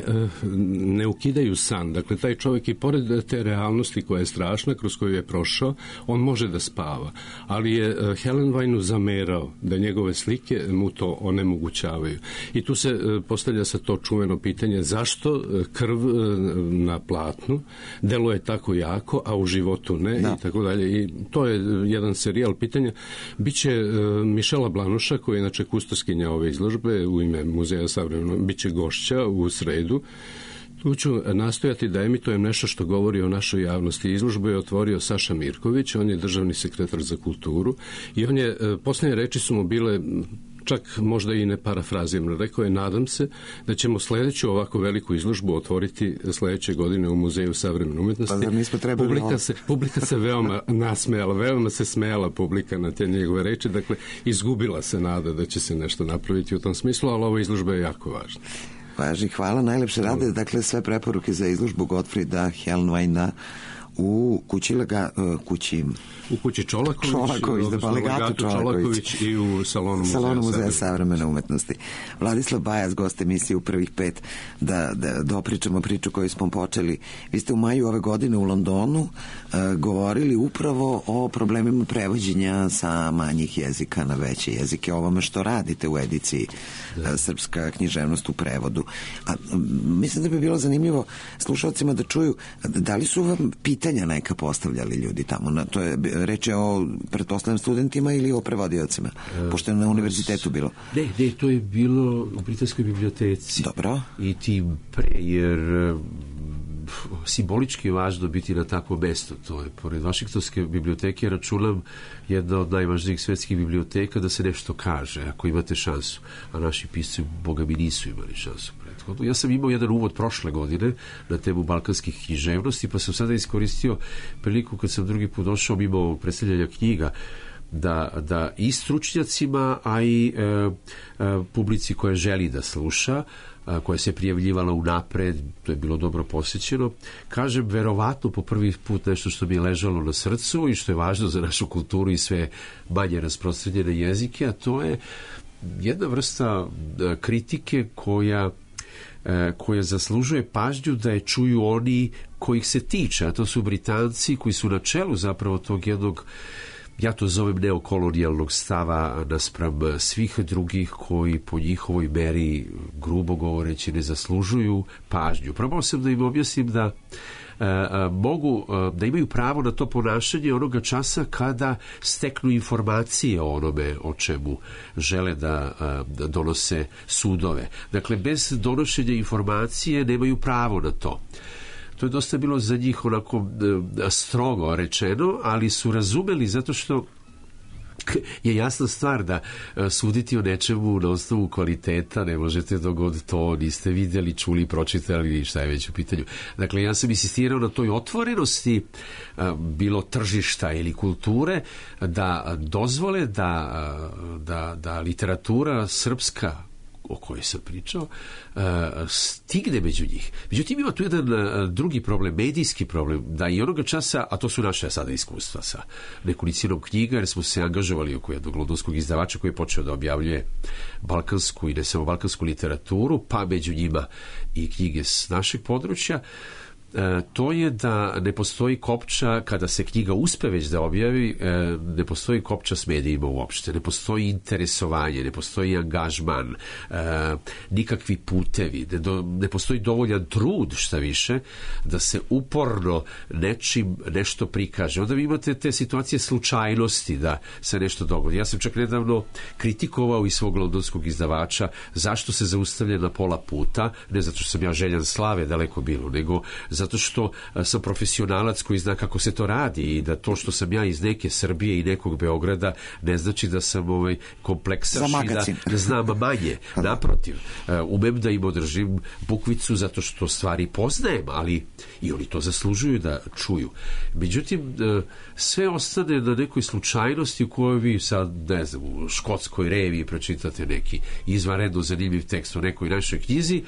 S3: ne ukidaju san. Dakle, taj čovjek i pored te realnosti koja je strašna, kroz koju je prošao, on može da spava. Ali je Hellenweinu zamerao da njegove slike mu to onemogućavaju. I tu se postavlja sa to čuveno pitanje zašto krv na platnu deluje tako jako, a u životu ne, i tako dalje. I to je jedan serijal pitanja. Biće Mišela Blanuša, koja je inače kustoskinja ove izložbe u ime Muzeja savremenog, biće gošća u sredu. Tu ću nastojati da emitujem nešto što govori o našoj javnosti. Izložbu je otvorio Saša Mirković, on je državni sekretar za kulturu i on je, posljednje reči su mu bile, čak možda i ne parafrazirano, rekao je, nadam se da ćemo sledeću ovako veliku izložbu otvoriti sledeće godine u Muzeju savremene umetnosti. Publika se veoma nasmejala, veoma se smejala publika na te njegove reči, dakle, izgubila se nada da će se nešto napraviti u tom smislu, ali ova izložba je jako važna.
S4: Hvala, najlepše rade, dakle, sve preporuke za izložbu Gottfrieda Hellenweina u kući Čolaković,
S3: Čolaković i u Salonu
S4: Muzeja savremene umetnosti. Vladislav Bajac, gost emisije u prvih 5, da dopričamo priču koju smo počeli. Vi ste u maju ove godine u Londonu govorili upravo o problemima prevođenja sa manjih jezika na veće jezike, ovome što radite u ediciji Srpska književnost u prevodu. Mislim da bi bilo zanimljivo slušalcima da čuju da li su vam pitanja pitanja neka postavljali ljudi tamo? To je reč je o, pretpostavljam, studentima ili o prevodiocima? Pošto je na univerzitetu bilo.
S5: Ne, to je bilo u Britanskoj biblioteci.
S4: Dobro.
S5: I tim pre, jer simbolički je važno biti na takvo mesto. To je, pored Vašingtonske biblioteke, računam jedna od najvažnijih svetskih biblioteka da se nešto kaže, ako imate šansu. A naši pisci, boga mi, nisu imali šansu prethodno. Ja sam imao jedan uvod prošle godine na temu balkanskih književnosti, pa sam sada iskoristio priliku kad sam drugi put došao mimo predstavljanja knjiga da i stručnjacima, a i publici koja želi da sluša, koja se prijavljivala unapred, to je bilo dobro posjećeno, kažem, verovatno po prvi put nešto što mi je ležalo na srcu i što je važno za našu kulturu i sve manje rasprostranjene jezike, a to je jedna vrsta kritike koja zaslužuje pažnju da je čuju oni kojih se tiče, a to su Britanci koji su na čelu zapravo tog jednog, ja to zovem, neokolonijalnog stava naspram svih drugih koji po njihovoj meri, grubo govoreći, ne zaslužuju pažnju. Probao sam da im objasnim da mogu, da imaju pravo na to ponašanje onoga časa kada steknu informacije o onome o čemu žele da donose sudove. Dakle, bez donošenja informacije nemaju pravo na to. To je dosta bilo za njih onako strogo rečeno, ali su razumeli, zato što je jasna stvar da suditi o nečemu na osnovu kvaliteta ne možete dok god to niste vidjeli, čuli, pročitali, šta je već u pitanju. Dakle, ja sam insistirao na toj otvorenosti bilo tržišta ili kulture da dozvole da literatura srpska o kojoj sam pričao, stigne među njih. Međutim, ima tu jedan drugi problem, medijski problem, da i onoga časa, a to su naše sada iskustva sa nekolicinom knjiga, jer smo se angažovali oko jednog londonskog izdavača koji je počeo da objavljuje balkansku i ne samo balkansku literaturu, pa među njima i knjige s našeg područja. To je da ne postoji kopča kada se knjiga uspe već da objavi, ne postoji kopča s medijima uopšte, ne postoji interesovanje, ne postoji angažman, nikakvi putevi, ne postoji dovoljan trud, šta više, da se uporno nečim nešto prikaže. Onda vi imate te situacije slučajnosti da se nešto dogodi. Ja sam čak nedavno kritikovao i svog londonskog izdavača zašto se zaustavlja na pola puta, ne zato što sam ja željan slave, daleko bilo, nego zato što sam profesionalac koji zna kako se to radi i da to što sam ja iz neke Srbije i nekog Beograda ne znači da sam kompleksaš i da znam manje. Naprotiv, umem da im održim bukvicu zato što stvari poznajem, ali i oni to zaslužuju da čuju. Međutim, sve ostane na nekoj slučajnosti u kojoj vi sad, ne znam, u škotskoj reviji pročitate neki izvanredno zanimljiv tekst o nekoj našoj knjizi,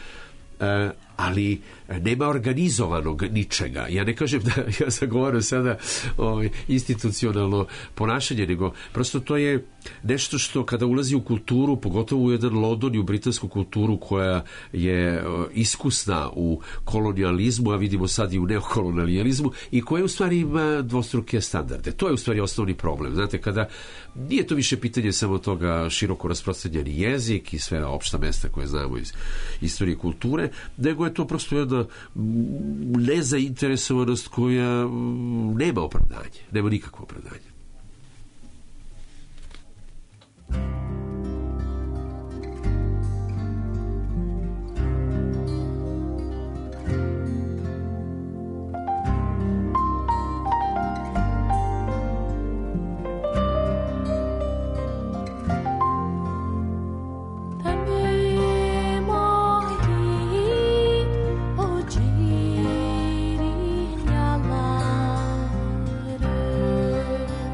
S5: ali nema organizovanog ničega. Ja ne kažem da ja zagovaram sada institucionalno ponašanje, nego prosto to je nešto što kada ulazi u kulturu, pogotovo u jedan London i u britansku kulturu koja je iskusna u kolonijalizmu, a vidimo sad i u neokolonijalizmu, i koja u stvari ima dvostruke standarde. To je u stvari osnovni problem. Znate, kada nije to više pitanje samo toga široko rasprostranjeni jezik i sve opšta mesta koje znamo iz istorije kulture, nego je to prosto jedna nezainteresovanost koja nema opravdanje, nema nikakvo opravdanje.
S14: Giri nyala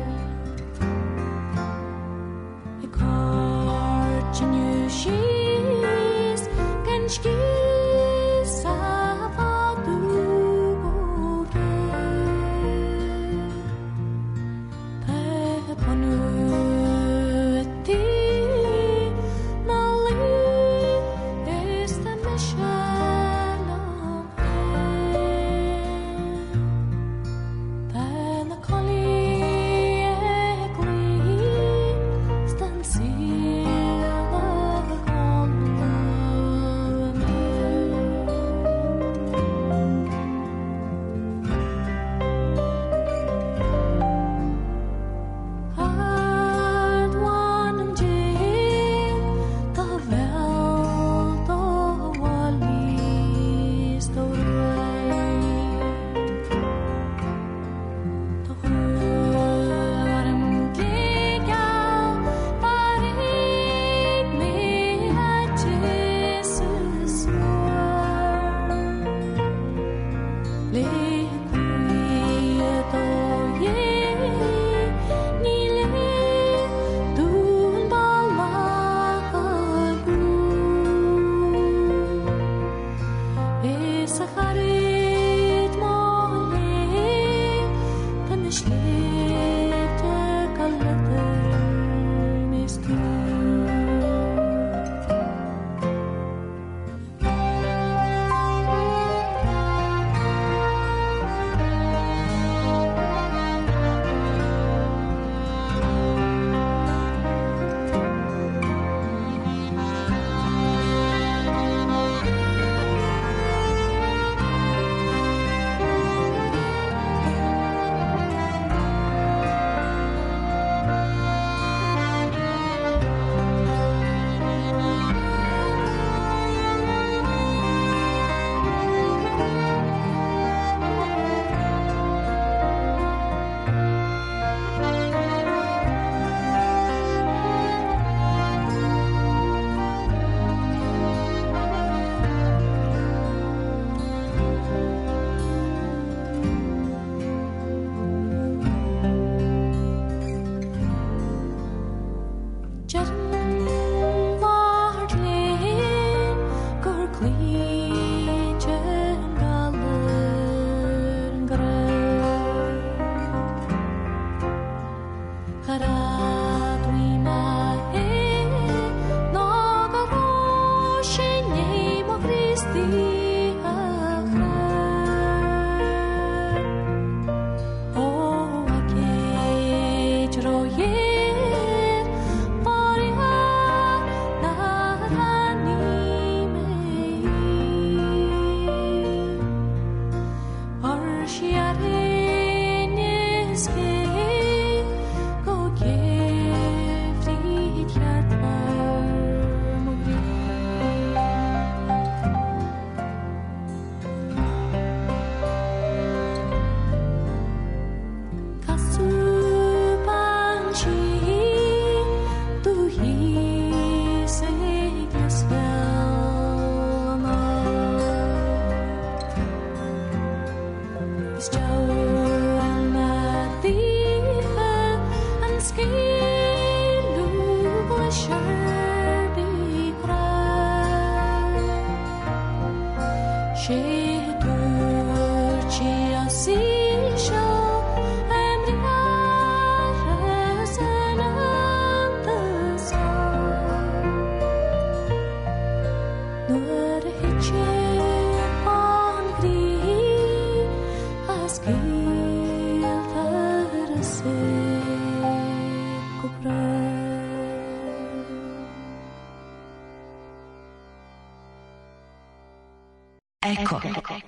S11: Eko.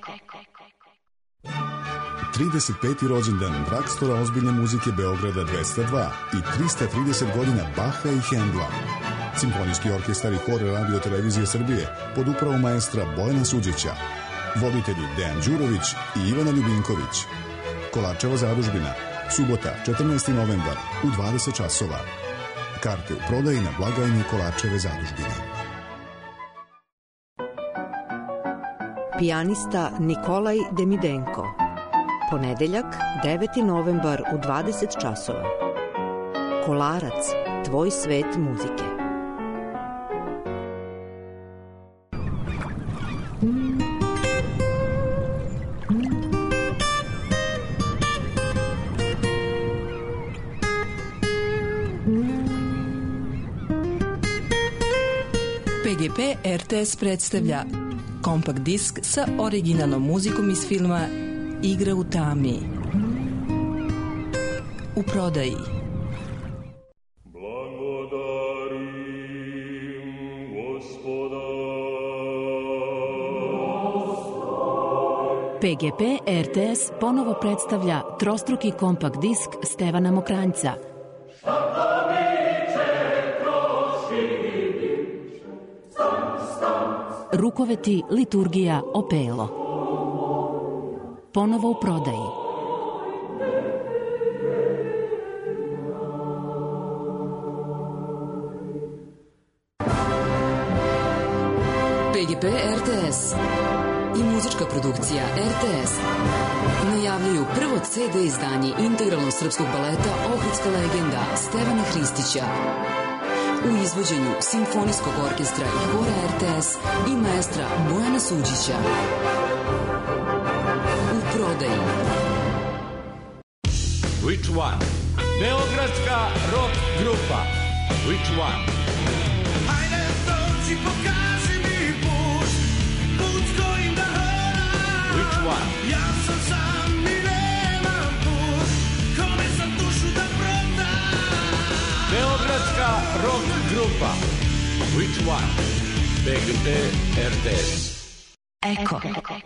S9: 35. rođendan Dragstora ozbiljne muzike Beograda 202 i 330 godina Baha i Hendla. Simfonijski orkestar i hor radio televizije Srbije pod upravom maestra Bojana Suđića. Voditelji Dejan Đurović i Ivana Ljubinković. Kolarčeva zadužbina. Subota, 14. novembar u 20 časova. Karte u prodaji na blagajni Kolarčeve zadužbine.
S10: Pijanista Nikolaj Demidenko. Ponedeljak, 9. novembar u 20 časova. Kolarac, tvoj svet muzike.
S15: PGP RTS predstavlja kompakt disk sa originalnom muzikom iz filma Igra u tami. U prodaji.
S1: PGP RTS ponovo predstavlja trostruki kompakt disk Stevana Mokranjca. Rukoveti, liturgija, opelo. Ponovo u prodaji.
S11: PGP RTS i muzička produkcija RTS najavljuju prvo CD izdanje integralnog srpskog baleta Ohridska legenda Stevana Hristića u izvođenju Simfonijskog orkestra i hora RTS i maestra Bojana Suđića. U prodaji.
S12: Which one? Beogradska rock grupa. Which one?
S8: Hajde dođi, pokaži mi put, put kojim da hodam.
S12: Which one?
S8: Ja sam sam i nemam put, kome sam dušu da prodam.
S12: Beogradska rock grupa. Which one? PGP RTS.
S11: Eko.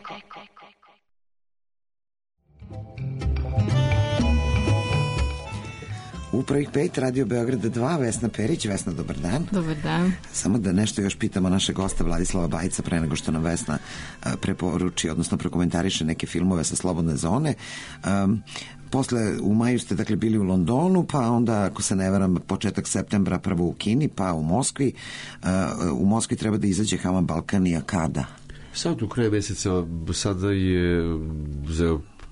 S4: U prvih 5 Radio Beograda 2, Vesna Perić. Vesna, dobar dan.
S7: Dobar dan.
S4: Samo da nešto još pitamo našeg gosta Vladislava Bajca pre nego što nam Vesna preporuči, odnosno prokomentariše neke filmove sa Slobodne zone. Posle, u maju ste dakle bili u Londonu, pa onda, ako se ne varam, početak septembra prvo u Kini, pa u Moskvi. U Moskvi treba da izađe Haman Balkanija kada?
S5: Sad u kraju meseca, sada je za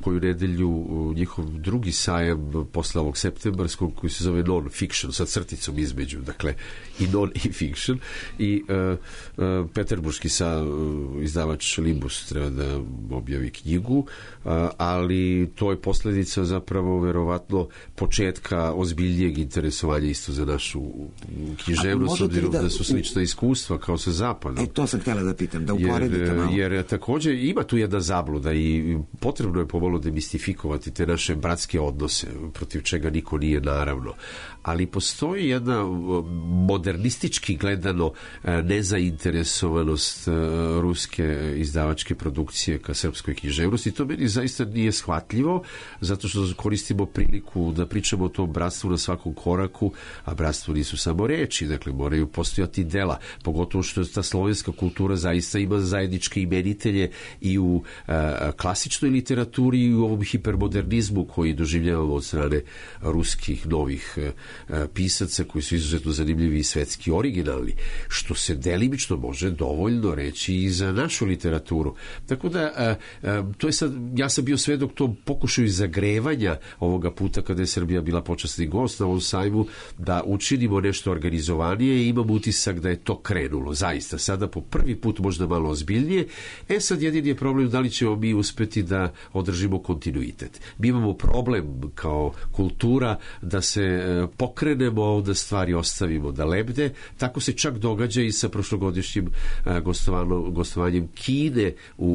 S5: koju nedelju njihov drugi sajam posle ovog septembarskog koji se zove non-fiction, sa crticom između, dakle i non i fiction, i peterburški izdavač Limbus treba da objavi knjigu, ali to je posledica zapravo verovatno početka ozbiljnijeg interesovanja isto za našu književnost, obzirom da su slična iskustva kao sa zapadom.
S4: To sam htjela da pitam, da uporedite malo.
S5: Jer takođe ima tu jedna zabluda i potrebno je pomalo demistifikovati te naše bratske odnose, protiv čega niko nije naravno. Ali postoji jedna modernistički gledano nezainteresovanost ruske izdavačke produkcije ka srpskoj književnosti. To meni zaista nije shvatljivo, zato što koristimo priliku da pričamo o tom bratstvu na svakom koraku, a bratstvo nisu samo reči, dakle moraju postojati dela, pogotovo što ta slovenska kultura zaista ima zajedničke imenitelje i u klasičnoj literaturi i u ovom hipermodernizmu koji doživljavamo od strane ruskih novih pisaca koji su izuzetno zanimljivi i svetski originalni, što se delimično može dovoljno reći i za našu literaturu. Tako da to je sad, ja sam bio svedok tom pokušaju zagrevanja ovoga puta kada je Srbija bila počasni gost na ovom sajmu, da učinimo nešto organizovanije i imam utisak da je to krenulo zaista sada po prvi put možda malo ozbiljnije. Sad jedini je problem da li ćemo mi uspeti da održimo kontinuitet. Mi imamo problem kao kultura da se pokrenemo, da stvari ostavimo da lebde. Tako se čak događa i sa prošlogodišnjim gostovanjem Kine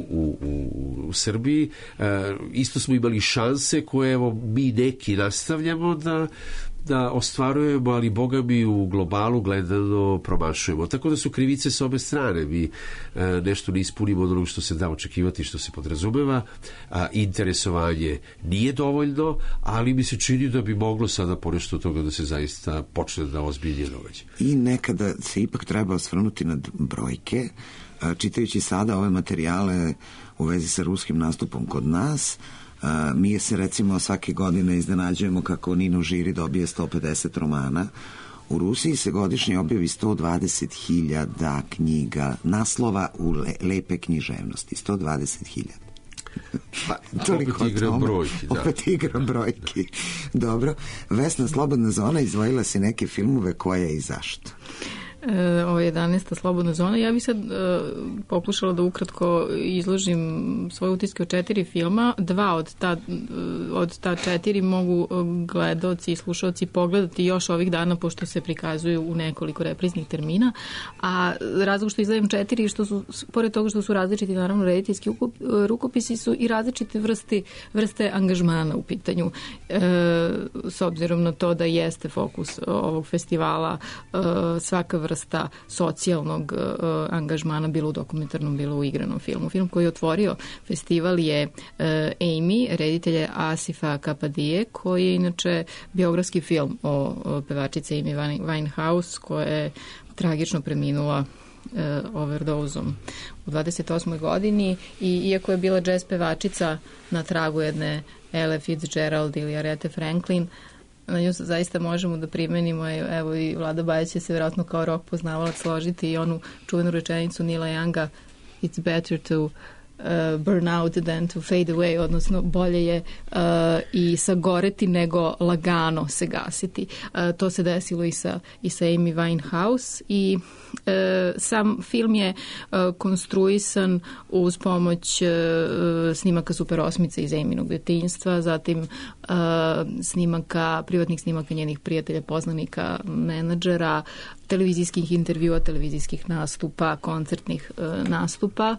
S5: u Srbiji. Isto smo imali šanse koje evo mi neki nastavljamo da ostvarujemo, ali boga mi u globalu gledano promašujemo. Tako da su krivice s obe strane. Mi nešto ne ispunimo od onog što se da očekivati, što se podrazumeva. Interesovanje nije dovoljno, ali mi se čini da bi moglo sada ponešto od toga da se zaista počne da ozbiljnije događa.
S4: I nekada se ipak treba osvrnuti nad brojke. Čitajući sada ove materijale u vezi sa ruskim nastupom kod nas, mi se recimo svake godine iznenađujemo kako Nino Žiri dobije 150 romana. U Rusiji se godišnje objavi 120.000 knjiga, naslova u lepe književnosti. 120.000. Opet igra brojki. Dobro. Vesna, Slobodna zona, izdvojila si neke filmove, koje i zašto?
S7: Ovo je 11. Slobodna zona. Ja bih sad pokušala da ukratko izložim svoje utiske o 4 filma. 2 od ta 4 mogu gledaoci i slušaoci pogledati još ovih dana, pošto se prikazuju u nekoliko repriznih termina. A razlog što izdvajam 4, što su, pored toga što su različiti, naravno, rediteljski rukopisi, su i različite vrste angažmana u pitanju. S obzirom na to da jeste fokus ovog festivala svaka vrsta socijalnog angažmana, bilo u dokumentarnom, bilo u igranom filmu. Film koji je otvorio festival je Amy, reditelje Asifa Kapadije, koji je inače biografski film o pevačici Amy Winehouse, koja je tragično preminula overdozom u 28. godini, i iako je bila jazz pevačica na tragu jedne Ella Fitzgerald ili Arethe Franklin, na nju zaista možemo da primenimo, evo i Vlada Bajić će se vjerojatno kao rock poznavalac složiti i onu čuvenu rečenicu Nila Younga, it's better to burn out than to fade away, odnosno bolje je i sagoreti nego lagano se gasiti. To se desilo i sa Amy Winehouse, i sam film je konstruisan uz pomoć snimaka Super osmice iz Amynog detinjstva, zatim privatnih snimaka njenih prijatelja, poznanika, menadžera, televizijskih intervjua, televizijskih nastupa, koncertnih nastupa.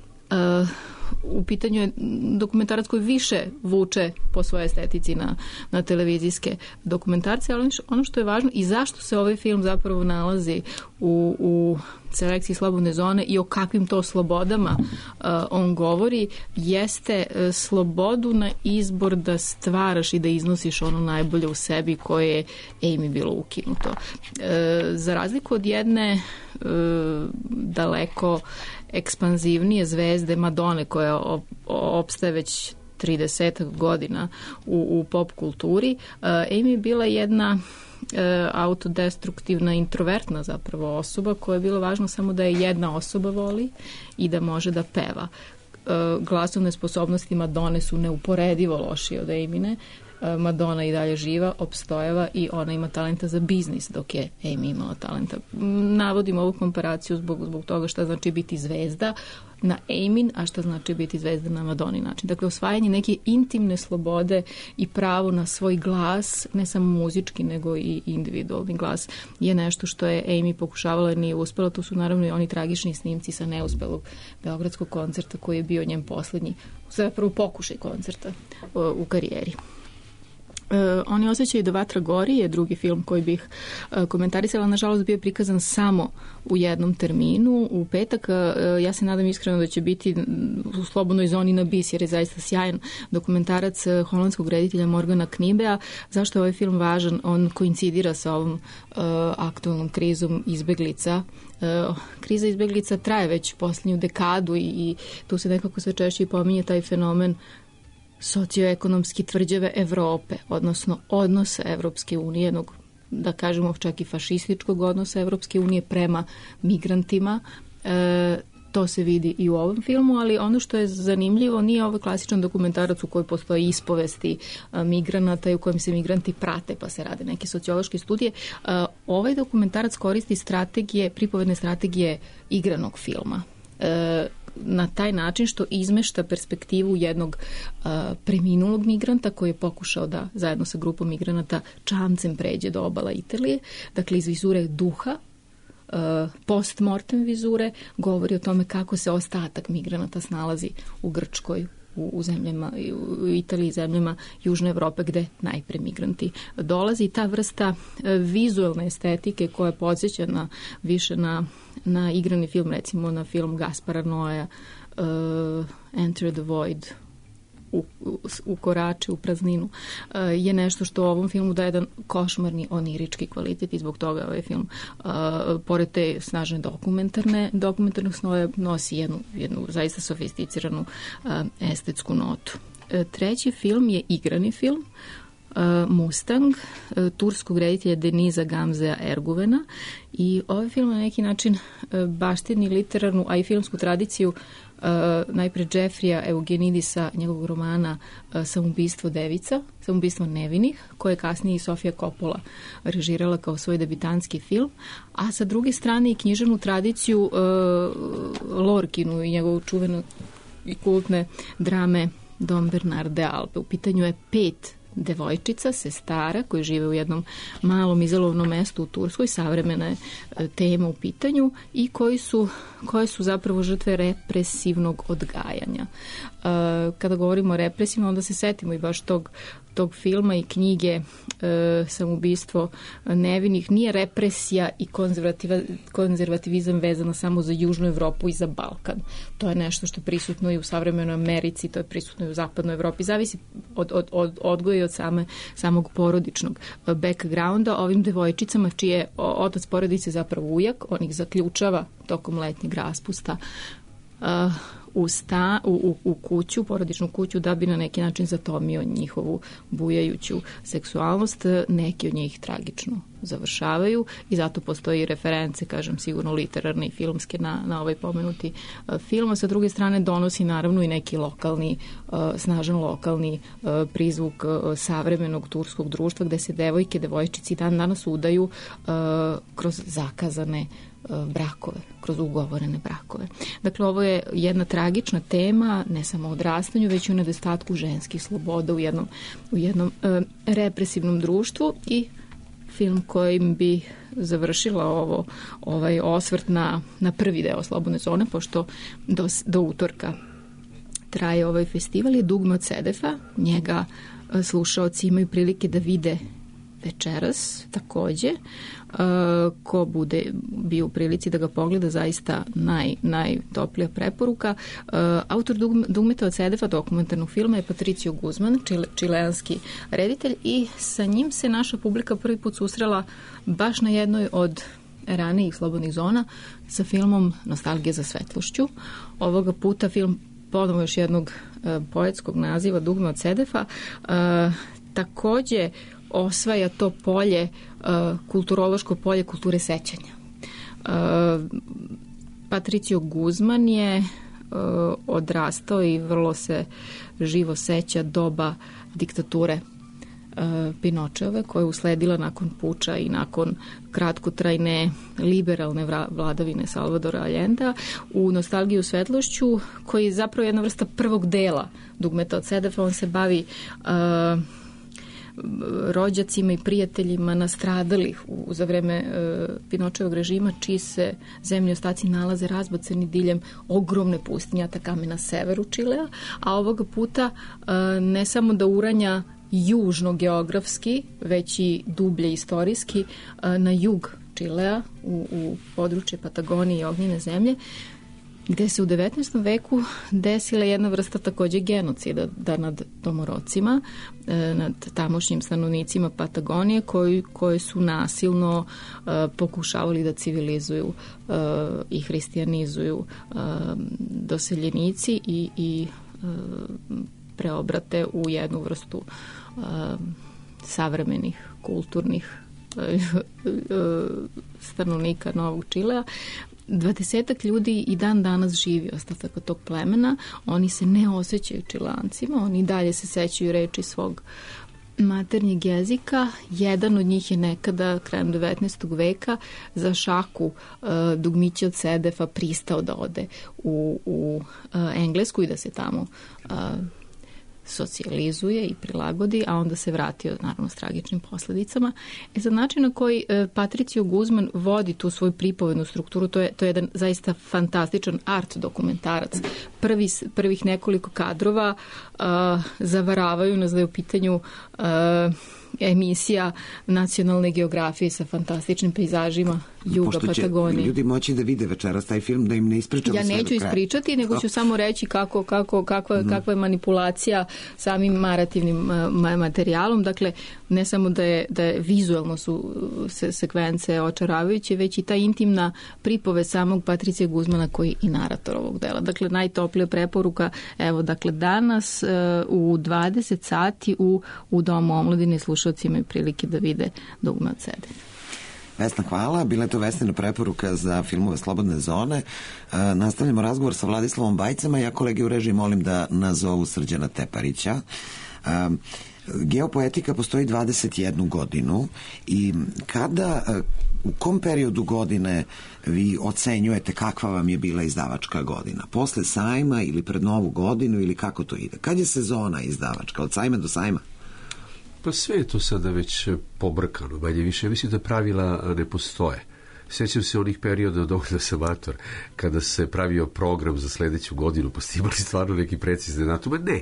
S7: U pitanju je dokumentarac koji više vuče po svojoj estetici na televizijske dokumentarce, ali ono što je važno i zašto se ovaj film zapravo nalazi u selekciji Slobodne zone i o kakvim to slobodama on govori, jeste slobodu na izbor da stvaraš i da iznosiš ono najbolje u sebi koje je Amy bilo ukinuto. Za razliku od jedne daleko ekspanzivnije zvezde Madone, koja opstaje već 30 godina u pop kulturi, Amy je bila jedna autodestruktivna, introvertna zapravo osoba, koja je bilo važno samo da je jedna osoba voli i da može da peva. glasovne sposobnosti Madone su neuporedivo lošije od Amine. Madonna i dalje živa, opstojava i ona ima talenta za biznis, dok je Amy imala talenta. Navodim ovu komparaciju zbog toga šta znači biti zvezda na Amin, a šta znači biti zvezda na Madoni način. Dakle, osvajanje neke intimne slobode i pravo na svoj glas, ne samo muzički, nego i individualni glas, je nešto što je Amy pokušavala i nije uspela. To su naravno i oni tragični snimci sa neuspelog beogradskog koncerta koji je bio njen poslednji, zapravo pokušaj koncerta u karijeri. Oni osjećaju da vatra gori je drugi film koji bih komentarisala. Nažalost, bio je prikazan samo u jednom terminu, u petak. Ja se nadam iskreno da će biti u slobodnoj zoni na bis, jer je zaista sjajan dokumentarac holandskog reditelja Morgana Knibea. Zašto je ovaj film važan? On koincidira sa ovom aktualnom krizom izbeglica. Kriza izbeglica traje već posljednju dekadu i tu se nekako sve češće i pominje taj fenomen socioekonomski tvrđave Evrope, odnosno odnosa Evropske unije, jednog, da kažemo čak i fašističkog odnosa Evropske unije prema migrantima. To se vidi i u ovom filmu, ali ono što je zanimljivo nije ovaj klasičan dokumentarac u kojoj postoji ispovesti migranata i u kojem se migranti prate pa se rade neke sociološke studije. Ovaj dokumentarac koristi pripovedne strategije igranog filma. Na taj način što izmešta perspektivu jednog preminulog migranta koji je pokušao da zajedno sa grupom migranata čamcem pređe do obala Italije. Dakle, iz vizure duha, postmortem vizure, govori o tome kako se ostatak migranata snalazi u Grčkoj, u zemljama, u Italiji, zemljama Južne Evrope gde najpre migranti dolazi. Ta vrsta vizualne estetike koja podsjeća više na igrani film, recimo na film Gaspara Noea Enter the Void, u korače, u prazninu, je nešto što u ovom filmu daje jedan košmarni onirički kvalitet i zbog toga ovaj film, pored te snažne dokumentarnog snoja, nosi jednu zaista sofisticiranu estetsku notu. Treći film je igrani film, Mustang, turskog reditelja Deniza Gamzea Erguvena, i ovaj film na neki način baštini literarnu, a i filmsku tradiciju najpre Jeffreya Eugenidisa, njegovog romana Samoubistvo devica, Samoubistvo nevinih, koje je kasnije i Sofia Coppola režirala kao svoj debitanski film, a sa druge strane i književnu tradiciju Lorkinu i njegovu čuvenu i kultne drame Don Bernard de Albe. U pitanju je 5 devojčica, sestara, koje žive u jednom malom izolovnom mestu u Turskoj, savremena je tema u pitanju, i koje su zapravo žrtve represivnog odgajanja. Kada govorimo o represivno, onda se setimo i baš tog filma i knjige Samoubistvo nevinih. Nije represija i konzervativizam vezano samo za Južnu Evropu i za Balkan. To je nešto što je prisutno i u savremenoj Americi, to je prisutno i u zapadnoj Evropi. Zavisi od odgoja i od samog porodičnog backgrounda. Ovim devojčicama, čiji je otac porodice zapravo ujak, on ih zaključava tokom letnjeg raspusta u kuću, porodičnu kuću, da bi na neki način zatomio njihovu bujajuću seksualnost. Neki od njih tragično završavaju i zato postoji reference, kažem, sigurno literarne i filmske na ovaj pomenuti film. A sa druge strane donosi naravno i neki snažan lokalni prizvuk savremenog turskog društva, gde se devojčici dan danas udaju kroz zakazane brakove, kroz ugovorene brakove. Dakle, ovo je jedna tragična tema, ne samo o odrastanju, već i o nedostatku ženskih sloboda u jednom represivnom društvu, i film kojim bi završila ovaj osvrt na prvi deo Slobodne zone, pošto do utorka traje ovaj festival, je Dugme od Sedefa. Njega slušaoci imaju prilike da vide večeras takođe. Ko bude bio u prilici da ga pogleda, zaista najtoplija preporuka. Autor Dugmeta od Sedefa, dokumentarnog filma, je Patricio Guzman, čileanski reditelj, i sa njim se naša publika prvi put susrela baš na jednoj od ranijih Slobodnih zona sa filmom Nostalgija za svetlošću. Ovoga puta film ponovo još jednog poetskog naziva, Dugme od Sedefa, takođe osvaja to polje, kulturološko polje kulture sećanja. Patricio Guzman je
S16: odrastao i vrlo se živo seća doba diktature Pinočeve, koja je usledila nakon puča i nakon kratkotrajne liberalne vladavine Salvadora Allenda, u Nostalgiju svetlošću, koji je zapravo jedna vrsta prvog dela Dugmeta od Sedefa. On se bavi rođacima i prijateljima nastradalih za vreme Pinočevog režima, čiji se zemlji ostaci nalaze razbacani diljem ogromne pustinje Atakame na severu Čilea, a ovoga puta ne samo da uranja južno geografski, već i dublje istorijski na jug Čilea, u područje Patagonije i Ognjene zemlje, gde se u 19. veku desila jedna vrsta takođe genocida nad domorocima, nad tamošnjim stanovnicima Patagonije, koji su nasilno pokušavali da civilizuju i hrišćanizuju doseljenici i preobrate u jednu vrstu savremenih kulturnih stanovnika Novog Čilea. 20 ljudi i dan danas živi ostataka tog plemena. Oni se ne osjećaju Čileancima, oni dalje se sećaju reči svog maternjeg jezika. Jedan od njih je nekada krajem 19. veka za šaku dugmića od Sedefa pristao da ode u Englesku i da se tamo socijalizuje i prilagodi, a onda se vratio naravno s tragičnim posledicama. Za način na koji Patricio Guzman vodi tu svoju pripovednu strukturu, to je jedan zaista fantastičan art dokumentarac. Prvih nekoliko kadrova zavaravaju nas da je u pitanju emisija nacionalne geografije sa fantastičnim pejzažima juga Patagonije.
S4: Pošto će ljudi moći da vide večeras taj film, da im ne ispričamo sve do kraja.
S16: Ja neću ispričati, nego ću samo reći kakva je manipulacija samim narativnim materijalom. Dakle, ne samo da je vizualno su sekvence očaravajuće, već i ta intimna pripove samog Patricija Guzmana, koji je i narator ovog dela. Dakle, najtoplija preporuka, evo, dakle, danas u 20 sati u Domu omladine slušalci imaju prilike da vide Dugme od Sedefa.
S4: Vesna, hvala. Bila je to Vesnina preporuka za filmove Slobodne zone. Nastavljamo razgovor sa Vladislavom Bajcama. Ja kolege u režiji molim da nazovu Srđana Teparića. Geopoetika postoji 21 godinu i u kom periodu godine vi ocenjujete kakva vam je bila izdavačka godina? Posle sajma ili pred Novu godinu ili kako to ide? Kad je sezona izdavačka? Od sajma do sajma?
S5: Pa sve je to sada već pobrkano, manje više. Mislim da pravila ne postoje. Sjećam se onih perioda dok da sam amator, kada se pravio program za sledeću godinu, pa ste imali stvarno neki precizne datume. Ne.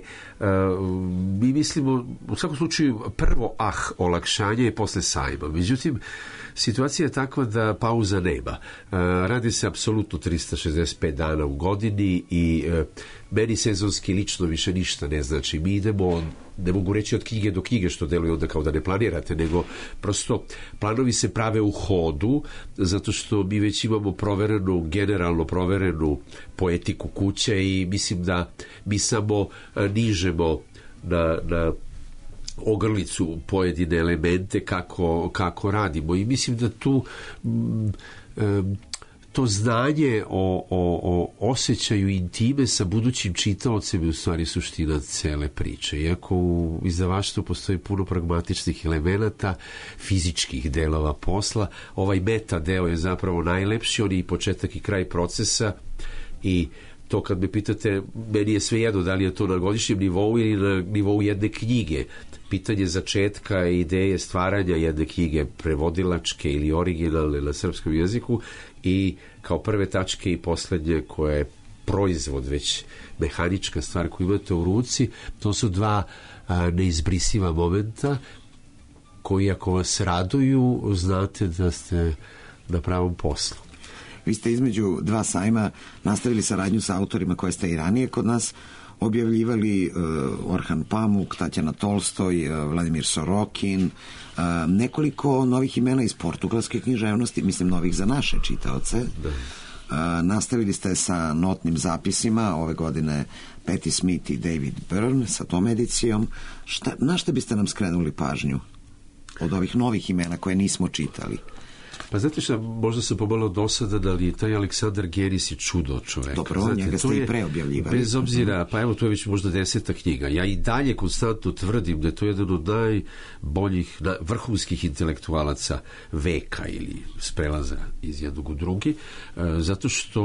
S5: Mi mislimo, u svakom slučaju, prvo olakšanje je posle sajma. Međutim, situacija je takva da pauza nema. Radi se apsolutno 365 dana u godini i meni sezonski lično više ništa ne znači. Mi idemo, ne mogu reći od knjige do knjige, što deluje onda kao da ne planirate, nego prosto planovi se prave u hodu, zato što mi već imamo generalno proverenu poetiku kuće i mislim da mi samo nižemo na ogrlicu pojedine elemente kako radimo i mislim da tu to znanje o osjećaju intime sa budućim čitaocem je u stvari suština cele priče. Iako u izdavaštvu postoji puno pragmatičnih elemenata, fizičkih delova posla, ovaj meta deo je zapravo najlepši, on je i početak i kraj procesa i to kad me pitate, meni je sve jedno da li je to na godišnjem nivou ili na nivou jedne knjige. Pitanje začetka i ideje stvaranja jedne knjige, prevodilačke ili originalne na srpskom jeziku i kao prve tačke i poslednje koje je proizvod, već mehanička stvar koju imate u ruci, to su dva neizbrisiva momenta koji ako vas raduju, znate da ste na pravom poslu.
S4: Vi ste između dva sajma nastavili saradnju sa autorima koje ste i ranije kod nas objavljivali, Orhan Pamuk, Tatjana Tolstoj, Vladimir Sorokin, nekoliko novih imena iz portugalske književnosti, mislim novih za naše čitaoce. Nastavili ste sa notnim zapisima, ove godine Patti Smith i David Byrne sa tom edicijom. Na šta biste nam skrenuli pažnju od ovih novih imena koje nismo čitali?
S5: Pa znate što, možda sam pomalo dosadan, ali taj Aleksandar Genis je čudo čoveka.
S4: Dobro, njega ste i preobjavljivali.
S5: Bez obzira, pa evo, to je već možda 10. knjiga. Ja i dalje konstantno tvrdim da je to jedan od najboljih, vrhunskih intelektualaca veka ili sprelaza iz jednog u drugi, zato što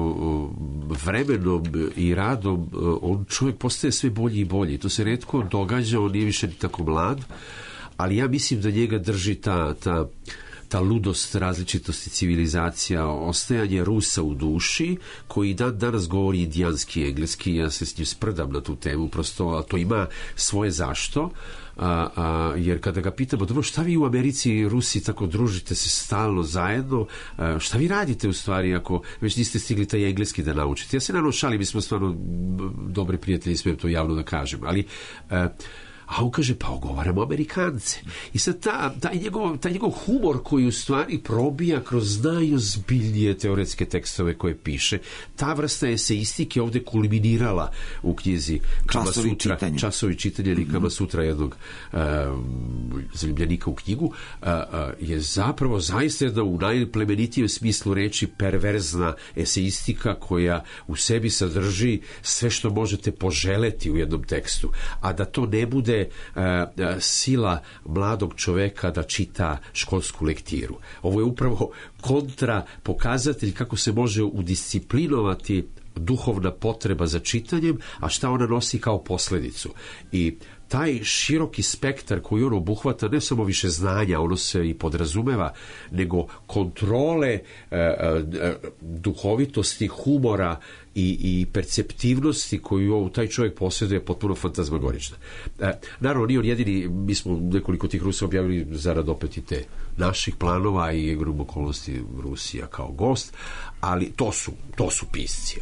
S5: vremenom i radom on čovjek postaje sve bolji i bolji. To se retko događa, on nije više ni tako mlad, ali ja mislim da njega drži ta ludost različitosti civilizacija, ostajanje Rusa u duši, koji danas govori indijanski i engleski, ja se s njim sprdam na tu temu, prosto, a to ima svoje zašto, jer kada ga pitamo, dobro, šta vi u Americi i Rusi tako družite se stalno zajedno, šta vi radite u stvari ako već niste stigli taj engleski da naučite? Ja se naravno šalim, mi smo stvarno dobri prijatelji, smijem to javno da kažem, ali a on kaže, pa ogovaramo Amerikance. I sad taj njegov humor koji u stvari probija kroz najozbiljnije teoretske tekstove koje piše, ta vrsta eseistike ovde kulminirala u knjizi Časovi čitanja ili Kama Sutra jednog zaljubljenika u knjigu, je zapravo zaista jedna u najplemenitijem smislu reči perverzna eseistika koja u sebi sadrži sve što možete poželeti u jednom tekstu, a da to ne bude sila mladog čoveka da čita školsku lektiru. Ovo je upravo kontra pokazatelj kako se može udisciplinovati duhovna potreba za čitanjem, a šta ona nosi kao posledicu. I taj široki spektar koji on obuhvata ne samo više znanja, ono se i podrazumeva, nego kontrole duhovitosti, humora i perceptivnosti koju taj čovjek posjeduje je potpuno fantazmagorična. Naravno, nije on jedini, mi smo nekoliko tih Rusa objavili zarad opet i te naših planova i igrom okolnosti Rusija kao gost, ali to su pisci.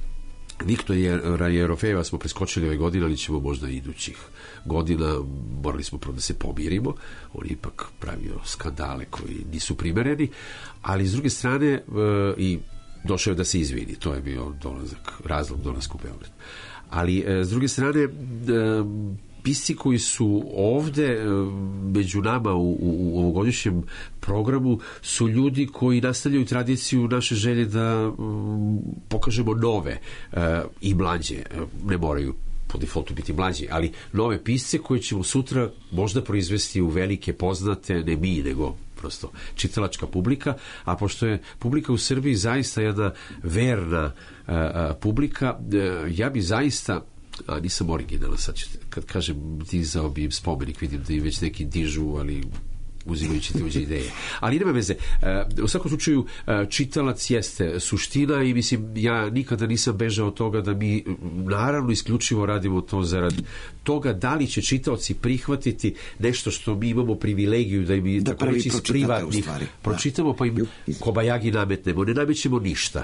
S5: Viktora Jerofejeva smo preskočili ove godine, ali ćemo možda idućih godina, morali smo prvo da se pomirimo, on je ipak pravio skandale koji nisu primereni, ali s druge strane i došao je da se izvini, to je bio razlog dolaska u Beograd. Ali s druge strane, pisci koji su ovde među nama u ovogodišnjem programu su ljudi koji nastavljaju tradiciju naše želje da pokažemo nove i mlađe, ne moraju po defaultu biti mlađi, ali nove pisce koje ćemo sutra možda proizvesti u velike poznate, ne mi, nego prosto čitalačka publika, a pošto je publika u Srbiji zaista jedna verna publika, ja bi zaista, a nisam originalan sad, kad kažem dizao bi im spomenik, vidim da im već neki dižu, ali uzimajući tuđe ideje. Ali nema veze. U svakom slučaju, čitalac jeste suština i mislim, ja nikada nisam bežao od toga da mi naravno isključivo radimo to zarad toga da li će čitaoci prihvatiti nešto što mi imamo privilegiju da im tako reći iz privatnih pročitamo, pa im kobajagi nametnemo. Ne namećemo ništa.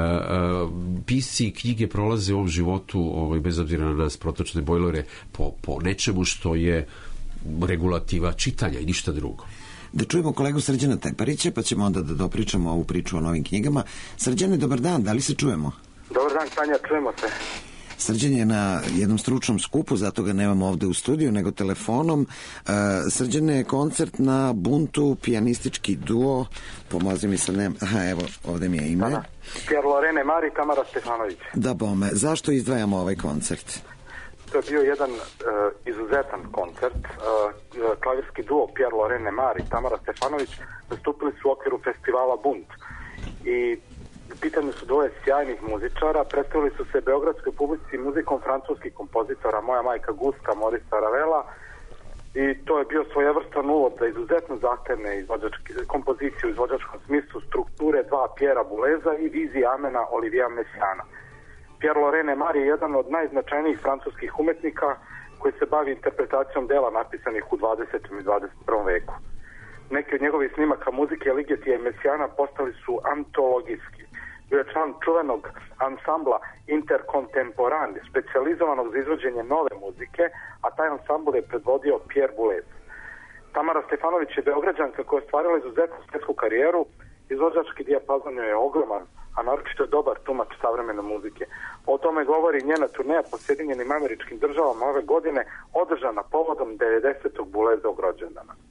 S5: Pisci i knjige prolaze u ovom životu, bez obzira na nas protočne bojlere, po nečemu što je regulativa čitanja i ništa drugo.
S4: Da čujemo kolegu Srđana Teparića, pa ćemo onda da dopričamo ovu priču o novim knjigama. Srđane, dobar dan, da li se čujemo?
S17: Dobar dan, Tanja, čujemo se.
S4: Srđan je na jednom stručnom skupu, zato ga nemamo ovde u studiju, nego telefonom. Srđan je koncert na Buntu, pijanistički duo, pomozi mi se, evo, ovde mi je ime.
S17: Pierre Lorene Mari i Tamara Stefanović.
S4: Da bome, zašto izdvajamo ovaj koncert?
S17: To je bio jedan izuzetan koncert. Klavirski duo Pierre Lorene Mari i Tamara Stefanović nastupili su u okviru festivala Bunt. I u pitanju su dvoje sjajnih muzičara. Predstavili su se beogradskoj publici muzikom francuskih kompozitora Moja majka Guska, Morisa Ravela. I to je bio svojevrstan uvod za izuzetno zahtevne kompozicije u izvođačkom smislu, strukture dva Pierra Bouleza i vizije Amena Olivia Messiana. Pierre Lorene Mari je jedan od najznačajnijih francuskih umetnika koji se bavi interpretacijom dela napisanih u 20. i 21. veku. Neki od njegovih snimaka muzike Ligetija i Messiana postali su antologijski. Bio je član čuvenog ansambla Intercontemporan, specijalizovanog za izvođenje nove muzike, a taj ansambl je predvodio Pierre Boulez. Tamara Stefanović je Beograđanka koja je ostvarila izuzetnu svetsku karijeru, izvođački dijapazon je ogroman, a naročito je dobar tumač savremene muzike. O tome govori njena turneja po Sjedinjenim Američkim Državama ove godine, održana povodom 90. Boulezovog rođendana.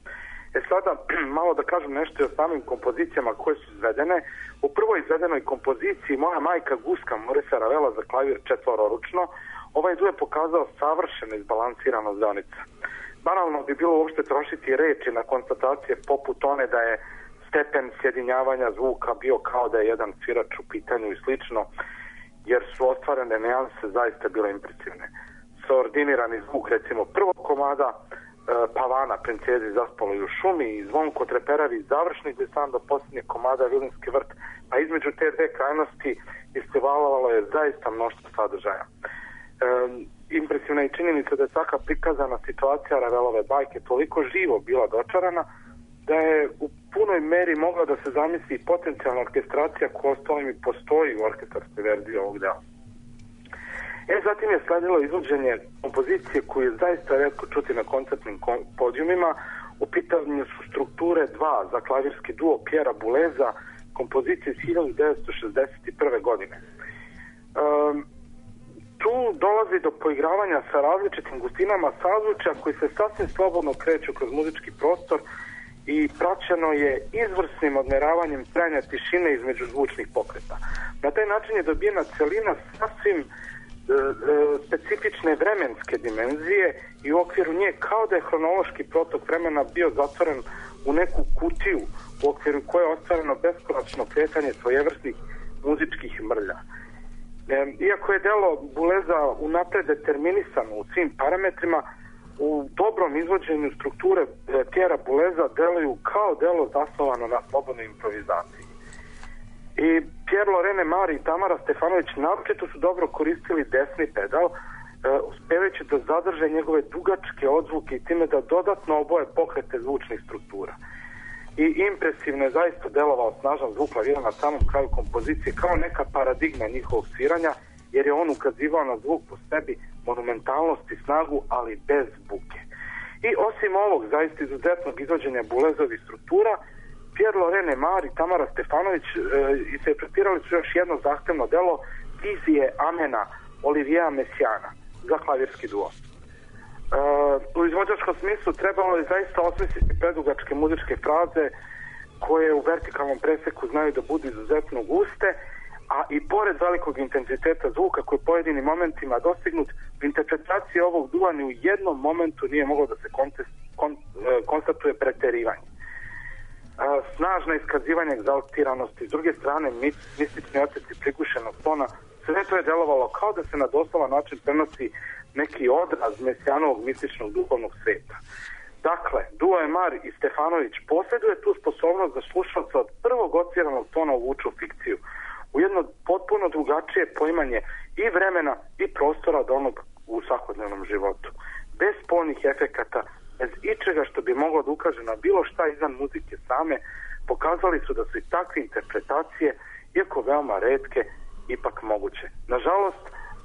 S17: Sada malo da kažem nešto o samim kompozicijama koje su izvedene. U prvoj izvedenoj kompoziciji Moja majka Guska Maurice Ravela za klavir četvororučno, ovaj duo je pokazao savršeno izbalansirano zvonica. Banalno bi bilo uopšte trošiti reči na konstatacije poput one da je stepen sjedinjavanja zvuka bio kao da je jedan svirač u pitanju i slično, jer su ostvarene nijanse zaista bile impresivne. Suordinirani zvuk recimo prvog komada, Pavana Princezi zaspalo u šumi i Zvonko Treperavi završni desant do posljednjeg komada Vilinski vrt, a između te dve krajnosti isplivavalo je zaista mnoštvo sadržaja. Impresivna je činjenica da je svaka prikazana situacija Ravelove bajke toliko živo bila dočarana da je u punoj meri mogla da se zamisli potencijalna orkestracija koja ostalim i postoji u orkestarskoj verziji ovog dela. Zatim je sledilo izvođenje kompozicije koju je zaista retko čuti na koncertnim podijumima. U pitanju su strukture 2 za klavirski duo Pjera Buleza, kompozicije iz 1961. godine. Tu dolazi do poigravanja sa različitim gustinama sazvučja koji se sasvim slobodno kreću kroz muzički prostor i praćeno je izvrsnim odmeravanjem trajanja tišine između zvučnih pokreta. Na taj način je dobijena celina sasvim specifične vremenske dimenzije i u okviru nje kao da je hronološki protok vremena bio zatvoren u neku kutiju u okviru koje je ostvareno beskonačno kretanje svojevrsnih muzičkih mrlja. Iako je delo Buleza unapred determinisano u svim parametrima, u dobrom izvođenju strukture Pjera Buleza deluju kao delo zasnovano na slobodnoj improvizaciji. I Pierre Lorene Mari i Tamara Stefanović naročito su dobro koristili desni pedal, uspevajući da zadrže njegove dugačke odzvuke i time da dodatno oboje pokrete zvučnih struktura. I impresivno je zaista delovao snažan zvuk klavira na samom kraju kompozicije kao neka paradigma njihovog sviranja, jer je on ukazivao na zvuk po sebi, monumentalnost i snagu, ali bez buke. I osim ovog zaista izuzetnog izvođenja Bulezovih struktura, Pierre Lorene Mar i Tamara Stefanović interpretirali su još jedno zahtevno delo Vizije Amena Olivijea Messiana za klavirski duo. U izvođačkom smislu trebalo je zaista osmisliti predugačke muzičke fraze koje u vertikalnom preseku znaju da budu izuzetno guste, a i pored velikog intenziteta zvuka koji pojedinim momentima dostignut, u interpretaciji ovog dua ni u jednom momentu nije moglo da se konstatuje preterivanje. Snažno iskazivanje egzaltiranosti, s druge strane mistični oceci prigušenog tona, sve to je delovalo kao da se na doslovan način prenosi neki odraz mesijanovog mističnog duhovnog sveta. Dakle, duo Emar i Stefanović posjeduje tu sposobnost da slušalca od prvog odsviranog tona uvuču fikciju u jedno potpuno drugačije poimanje i vremena i prostora od onog u svakodnevnom životu. Bez spoljnih efekata, bez ičega što bi moglo da ukaže na bilo šta izvan muzike same, pokazali su da su i takve interpretacije, iako veoma retke, ipak moguće. Nažalost,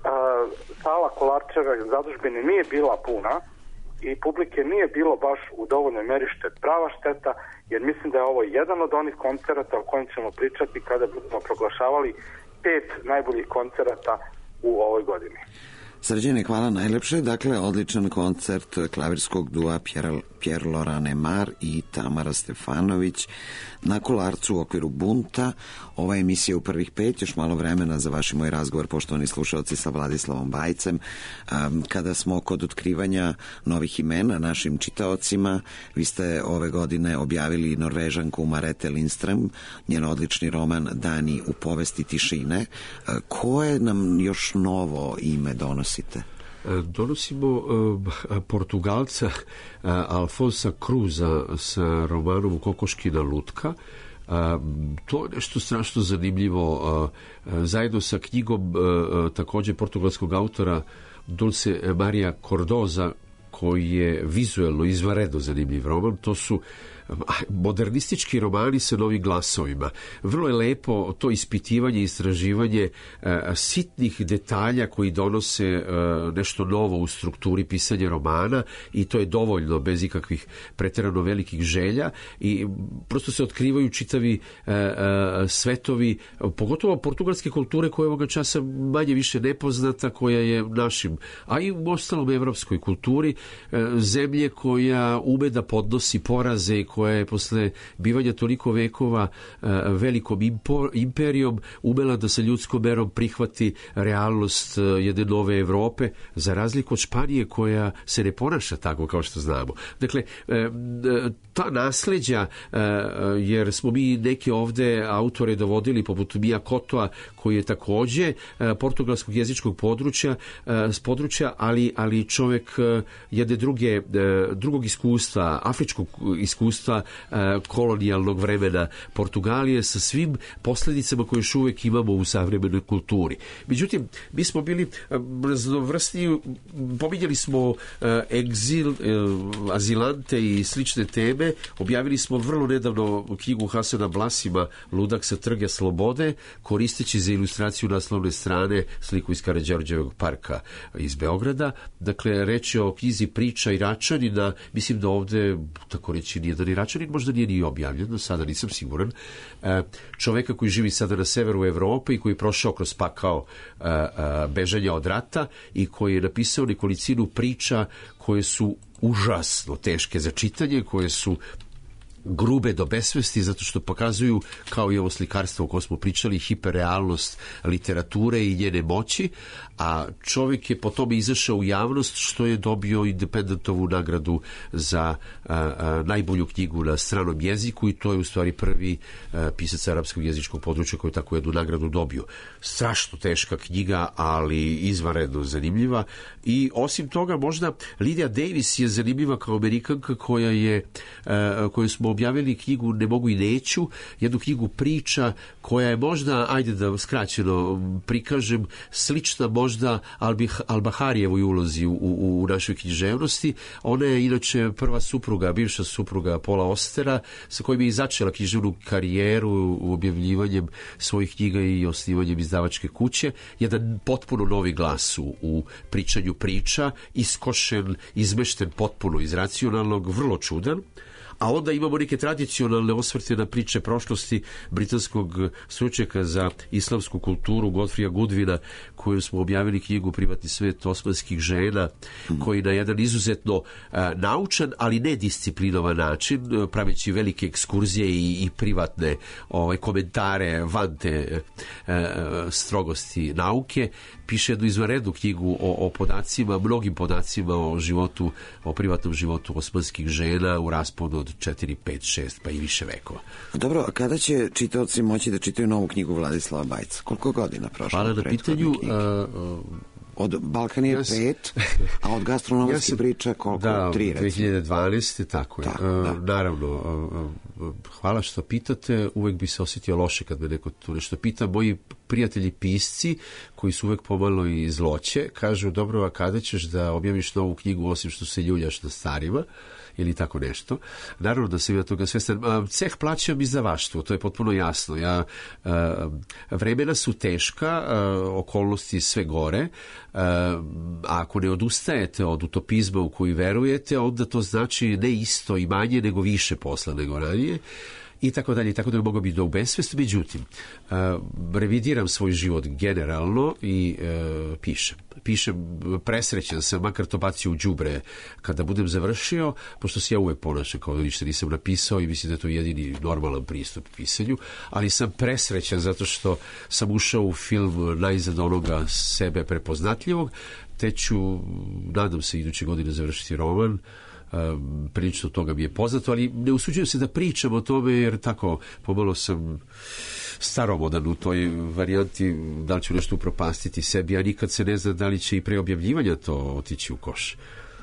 S17: sala Kolarčeve zadužbine nije bila puna i publike nije bilo baš u dovoljnoj meri, što je prava šteta, jer mislim da je ovo jedan od onih koncerata o kojim ćemo pričati kada budemo proglašavali 5 najboljih koncerata u ovoj godini.
S4: Srđane, hvala najlepše. Dakle, odličan koncert klavirskog dua Pierre Lorane Mar i Tamara Stefanović na Kolarcu u okviru Bunta. Ova emisija u prvih 5, još malo vremena za vaš i moj razgovor, poštovani slušalci, sa Vladislavom Bajcem. Kada smo kod otkrivanja novih imena našim čitaocima, vi ste ove godine objavili Norvežanku Marete Lindström, njen odlični roman Dani u povesti tišine. Koje nam još novo ime donosi?
S5: Donosimo Portugalca Alfonsa Cruza sa romanom Kokoškina lutka. To je nešto strašno zanimljivo. Zajedno sa knjigom također portugalskog autora Dulce Maria Cordoza, koji je vizuelno izvanredno zanimljiv roman. To su modernistički romani sa novim glasovima. Vrlo je lepo to ispitivanje, istraživanje sitnih detalja koji donose nešto novo u strukturi pisanja romana, i to je dovoljno bez ikakvih pretjerano velikih želja, i prosto se otkrivaju čitavi svetovi, pogotovo portugalske kulture koja je ovoga časa manje više nepoznata, koja je našim, a i u ostalom evropskoj kulturi, zemlje koja ume da podnosi poraze, koja je posle bivanja toliko vekova velikom imperijom umela da sa ljudskom merom prihvati realnost jedne nove Evrope, za razliku od Španije koja se ne ponaša tako kao što znamo. Dakle, ta nasleđa, jer smo mi neke ovde autore dovodili poput Mija Kotoa, koji je takođe portugalskog jezičkog područja, ali čovek jedne drugog iskustva, afričkog iskustva kolonijalnog vremena Portugalije sa svim posledicama koje još uvek imamo u savremenoj kulturi. Međutim, mi smo bili raznovrsni, pominjali smo egzil, azilante i slične teme, objavili smo vrlo nedavno knjigu Hasana Blasima Ludak sa Trga slobode, koristeći za ilustraciju naslovne strane sliku iz Karađorđevog parka iz Beograda. Dakle, reč je o knjizi Priča Iračanina, mislim da ovde, tako reći, nijedan Iračanin možda nije ni objavljen, do sada nisam siguran, čoveka koji živi sada na severu Evrope i koji je prošao kroz pakao bežanja od rata i koji je napisao nekolicinu priča koje su užasno teške za čitanje, koje su grube do besvesti, zato što pokazuju, kao i ovo slikarstvo o kojem smo pričali, hiperrealnost literature i njene moći, a čovjek je po tome izašao u javnost, što je dobio Independentovu nagradu za najbolju knjigu na stranom jeziku, i to je u stvari prvi pisac arapskog jezičkog područja koji je tako jednu nagradu dobio. Strašno teška knjiga, ali izvanredno zanimljiva. I osim toga, možda Lydia Davis je zanimljiva kao Amerikanka koju smo objavili knjigu Ne mogu i neću, jednu knjigu priča koja je možda, ajde da skraćeno prikažem, slična možda Al-Baharijevoj ulozi u našoj književnosti. Ona je inače prva supruga, bivša supruga Paula Austera, sa kojim je i začela književnu karijeru objavljivanjem svojih knjiga i osnivanjem izdavačke kuće. Jedan potpuno novi glas u pričanju priča, iskošen, izmešten potpuno iz racionalnog, vrlo čudan. A onda imamo neke tradicionalne osvrte na priče prošlosti britanskog stručnjaka za islamsku kulturu Godfreya Goodwina, koju smo objavili knjigu Privatni svet osmanskih žena, koji na jedan izuzetno naučan, ali ne disciplinovan način, praveći velike ekskurzije i privatne komentare van te strogosti nauke, piše jednu izvanrednu knjigu o podacima, mnogim podacima o privatnom životu osmanskih žena u rasponu od 4, 5, 6 pa i više vekova.
S4: Dobro, a kada će čitaoci moći da čitaju novu knjigu Vladislava Bajca? Koliko godina prošlo?
S5: Hvala na pitanju.
S4: Od Balkan je 5, a od gastronomskih priča koliko? 3, recimo.
S5: 2012. tako je. Naravno, hvala što pitate. Uvek bi se osjetio loše kad me neko tu nešto pita. Moji prijatelji pisci, koji su uvek pomalo i zloće, kažu, dobro, a kada ćeš da objaviš novu knjigu osim što se ljuljaš na starima? Ili tako nešto. Naravno da sam ja toga svestan. Ceh plaćam izdavaštvo, to je potpuno jasno. Vremena su teška, okolnosti sve gore. Ako ne odustajete od utopizma u koji verujete, onda to znači ne isto i manje, nego više posla nego ranije. I tako dalje, tako da mogu biti u besvest. Međutim, revidiram svoj život generalno i pišem, presrećan sam, makar to bacio u đubre kada budem završio, pošto se ja uvek ponašam kao da ništa nisam napisao i mislim da je to jedini normalan pristup pisanju, ali sam presrećan zato što sam ušao u film najzad onoga sebe prepoznatljivog, te ću, nadam se, iduće godine završiti roman. Prilično toga mi je poznato, ali ne usuđujem se da pričam o tome, jer tako pomalo sam staromodan u toj varijanti, da li ću nešto upropastiti sebi, a nikad se ne zna da li će i pre objavljivanja to otići u koš.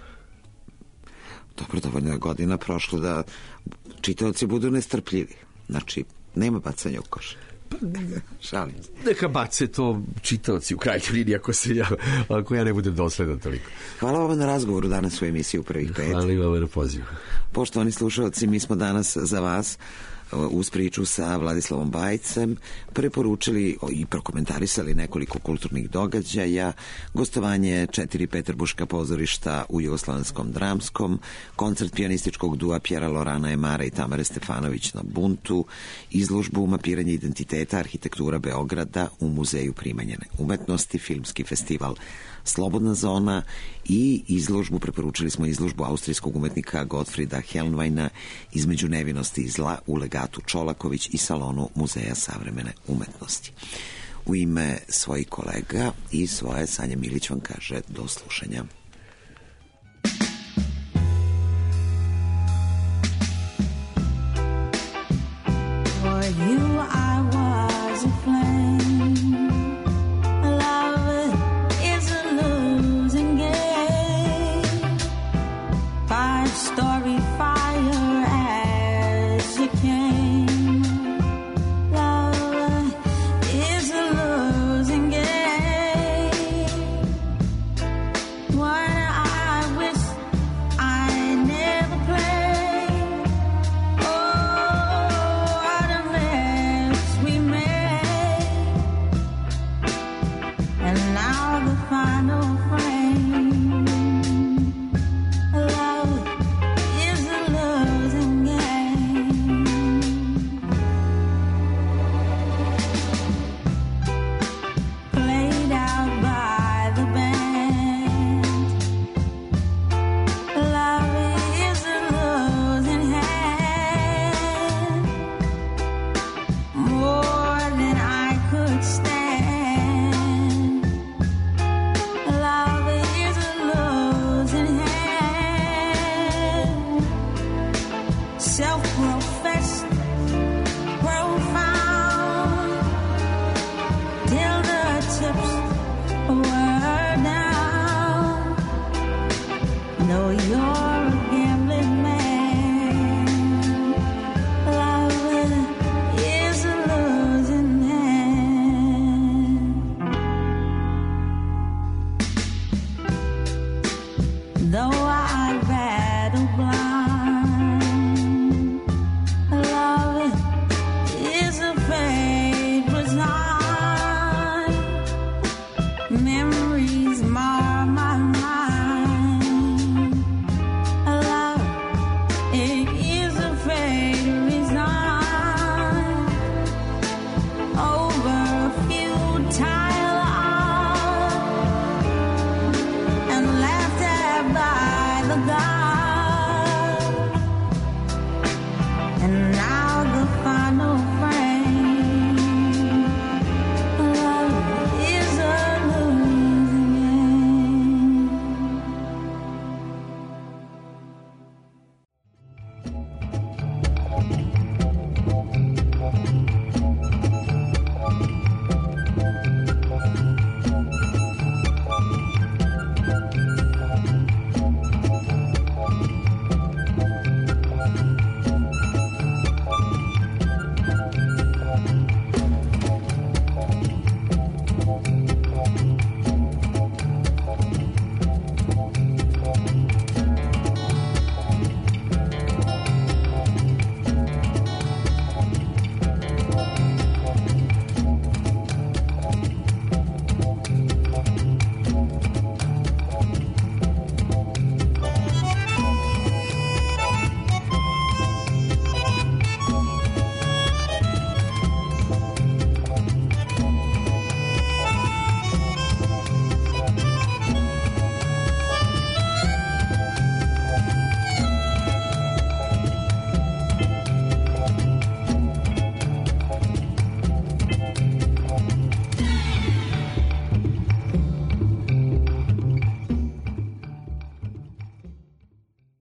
S4: Dobro, dovoljno je godina prošlo da čitaoci budu nestrpljivi. Znači, nema bacanja u koš. Šalim se.
S5: Neka bace to čitaoci u krajnjoj liniji ako ja ne budem dosledan toliko.
S4: Hvala vam na razgovoru danas u emisiji U prvih 5.
S5: Hvala vam na pozivu.
S4: Poštovani slušalci, mi smo danas za vas uz priču sa Vladislavom Bajcem preporučili i prokomentarisali nekoliko kulturnih događaja, gostovanje 4 peterburška pozorišta u Jugoslavenskom dramskom, koncert pijanističkog dua Pjera Lorana Emara i Tamare Stefanović na Buntu, izložbu mapiranje identiteta arhitektura Beograda u Muzeju primenjene umetnosti, filmski festival Slobodna zona i izložbu, preporučili smo izložbu austrijskog umetnika Gottfrieda Helnweina Između nevinosti i zla u legatu Čolaković i salonu Muzeja savremene umetnosti. U ime svojih kolega i svoje Sanja Milić vam kaže do slušanja.
S14: For you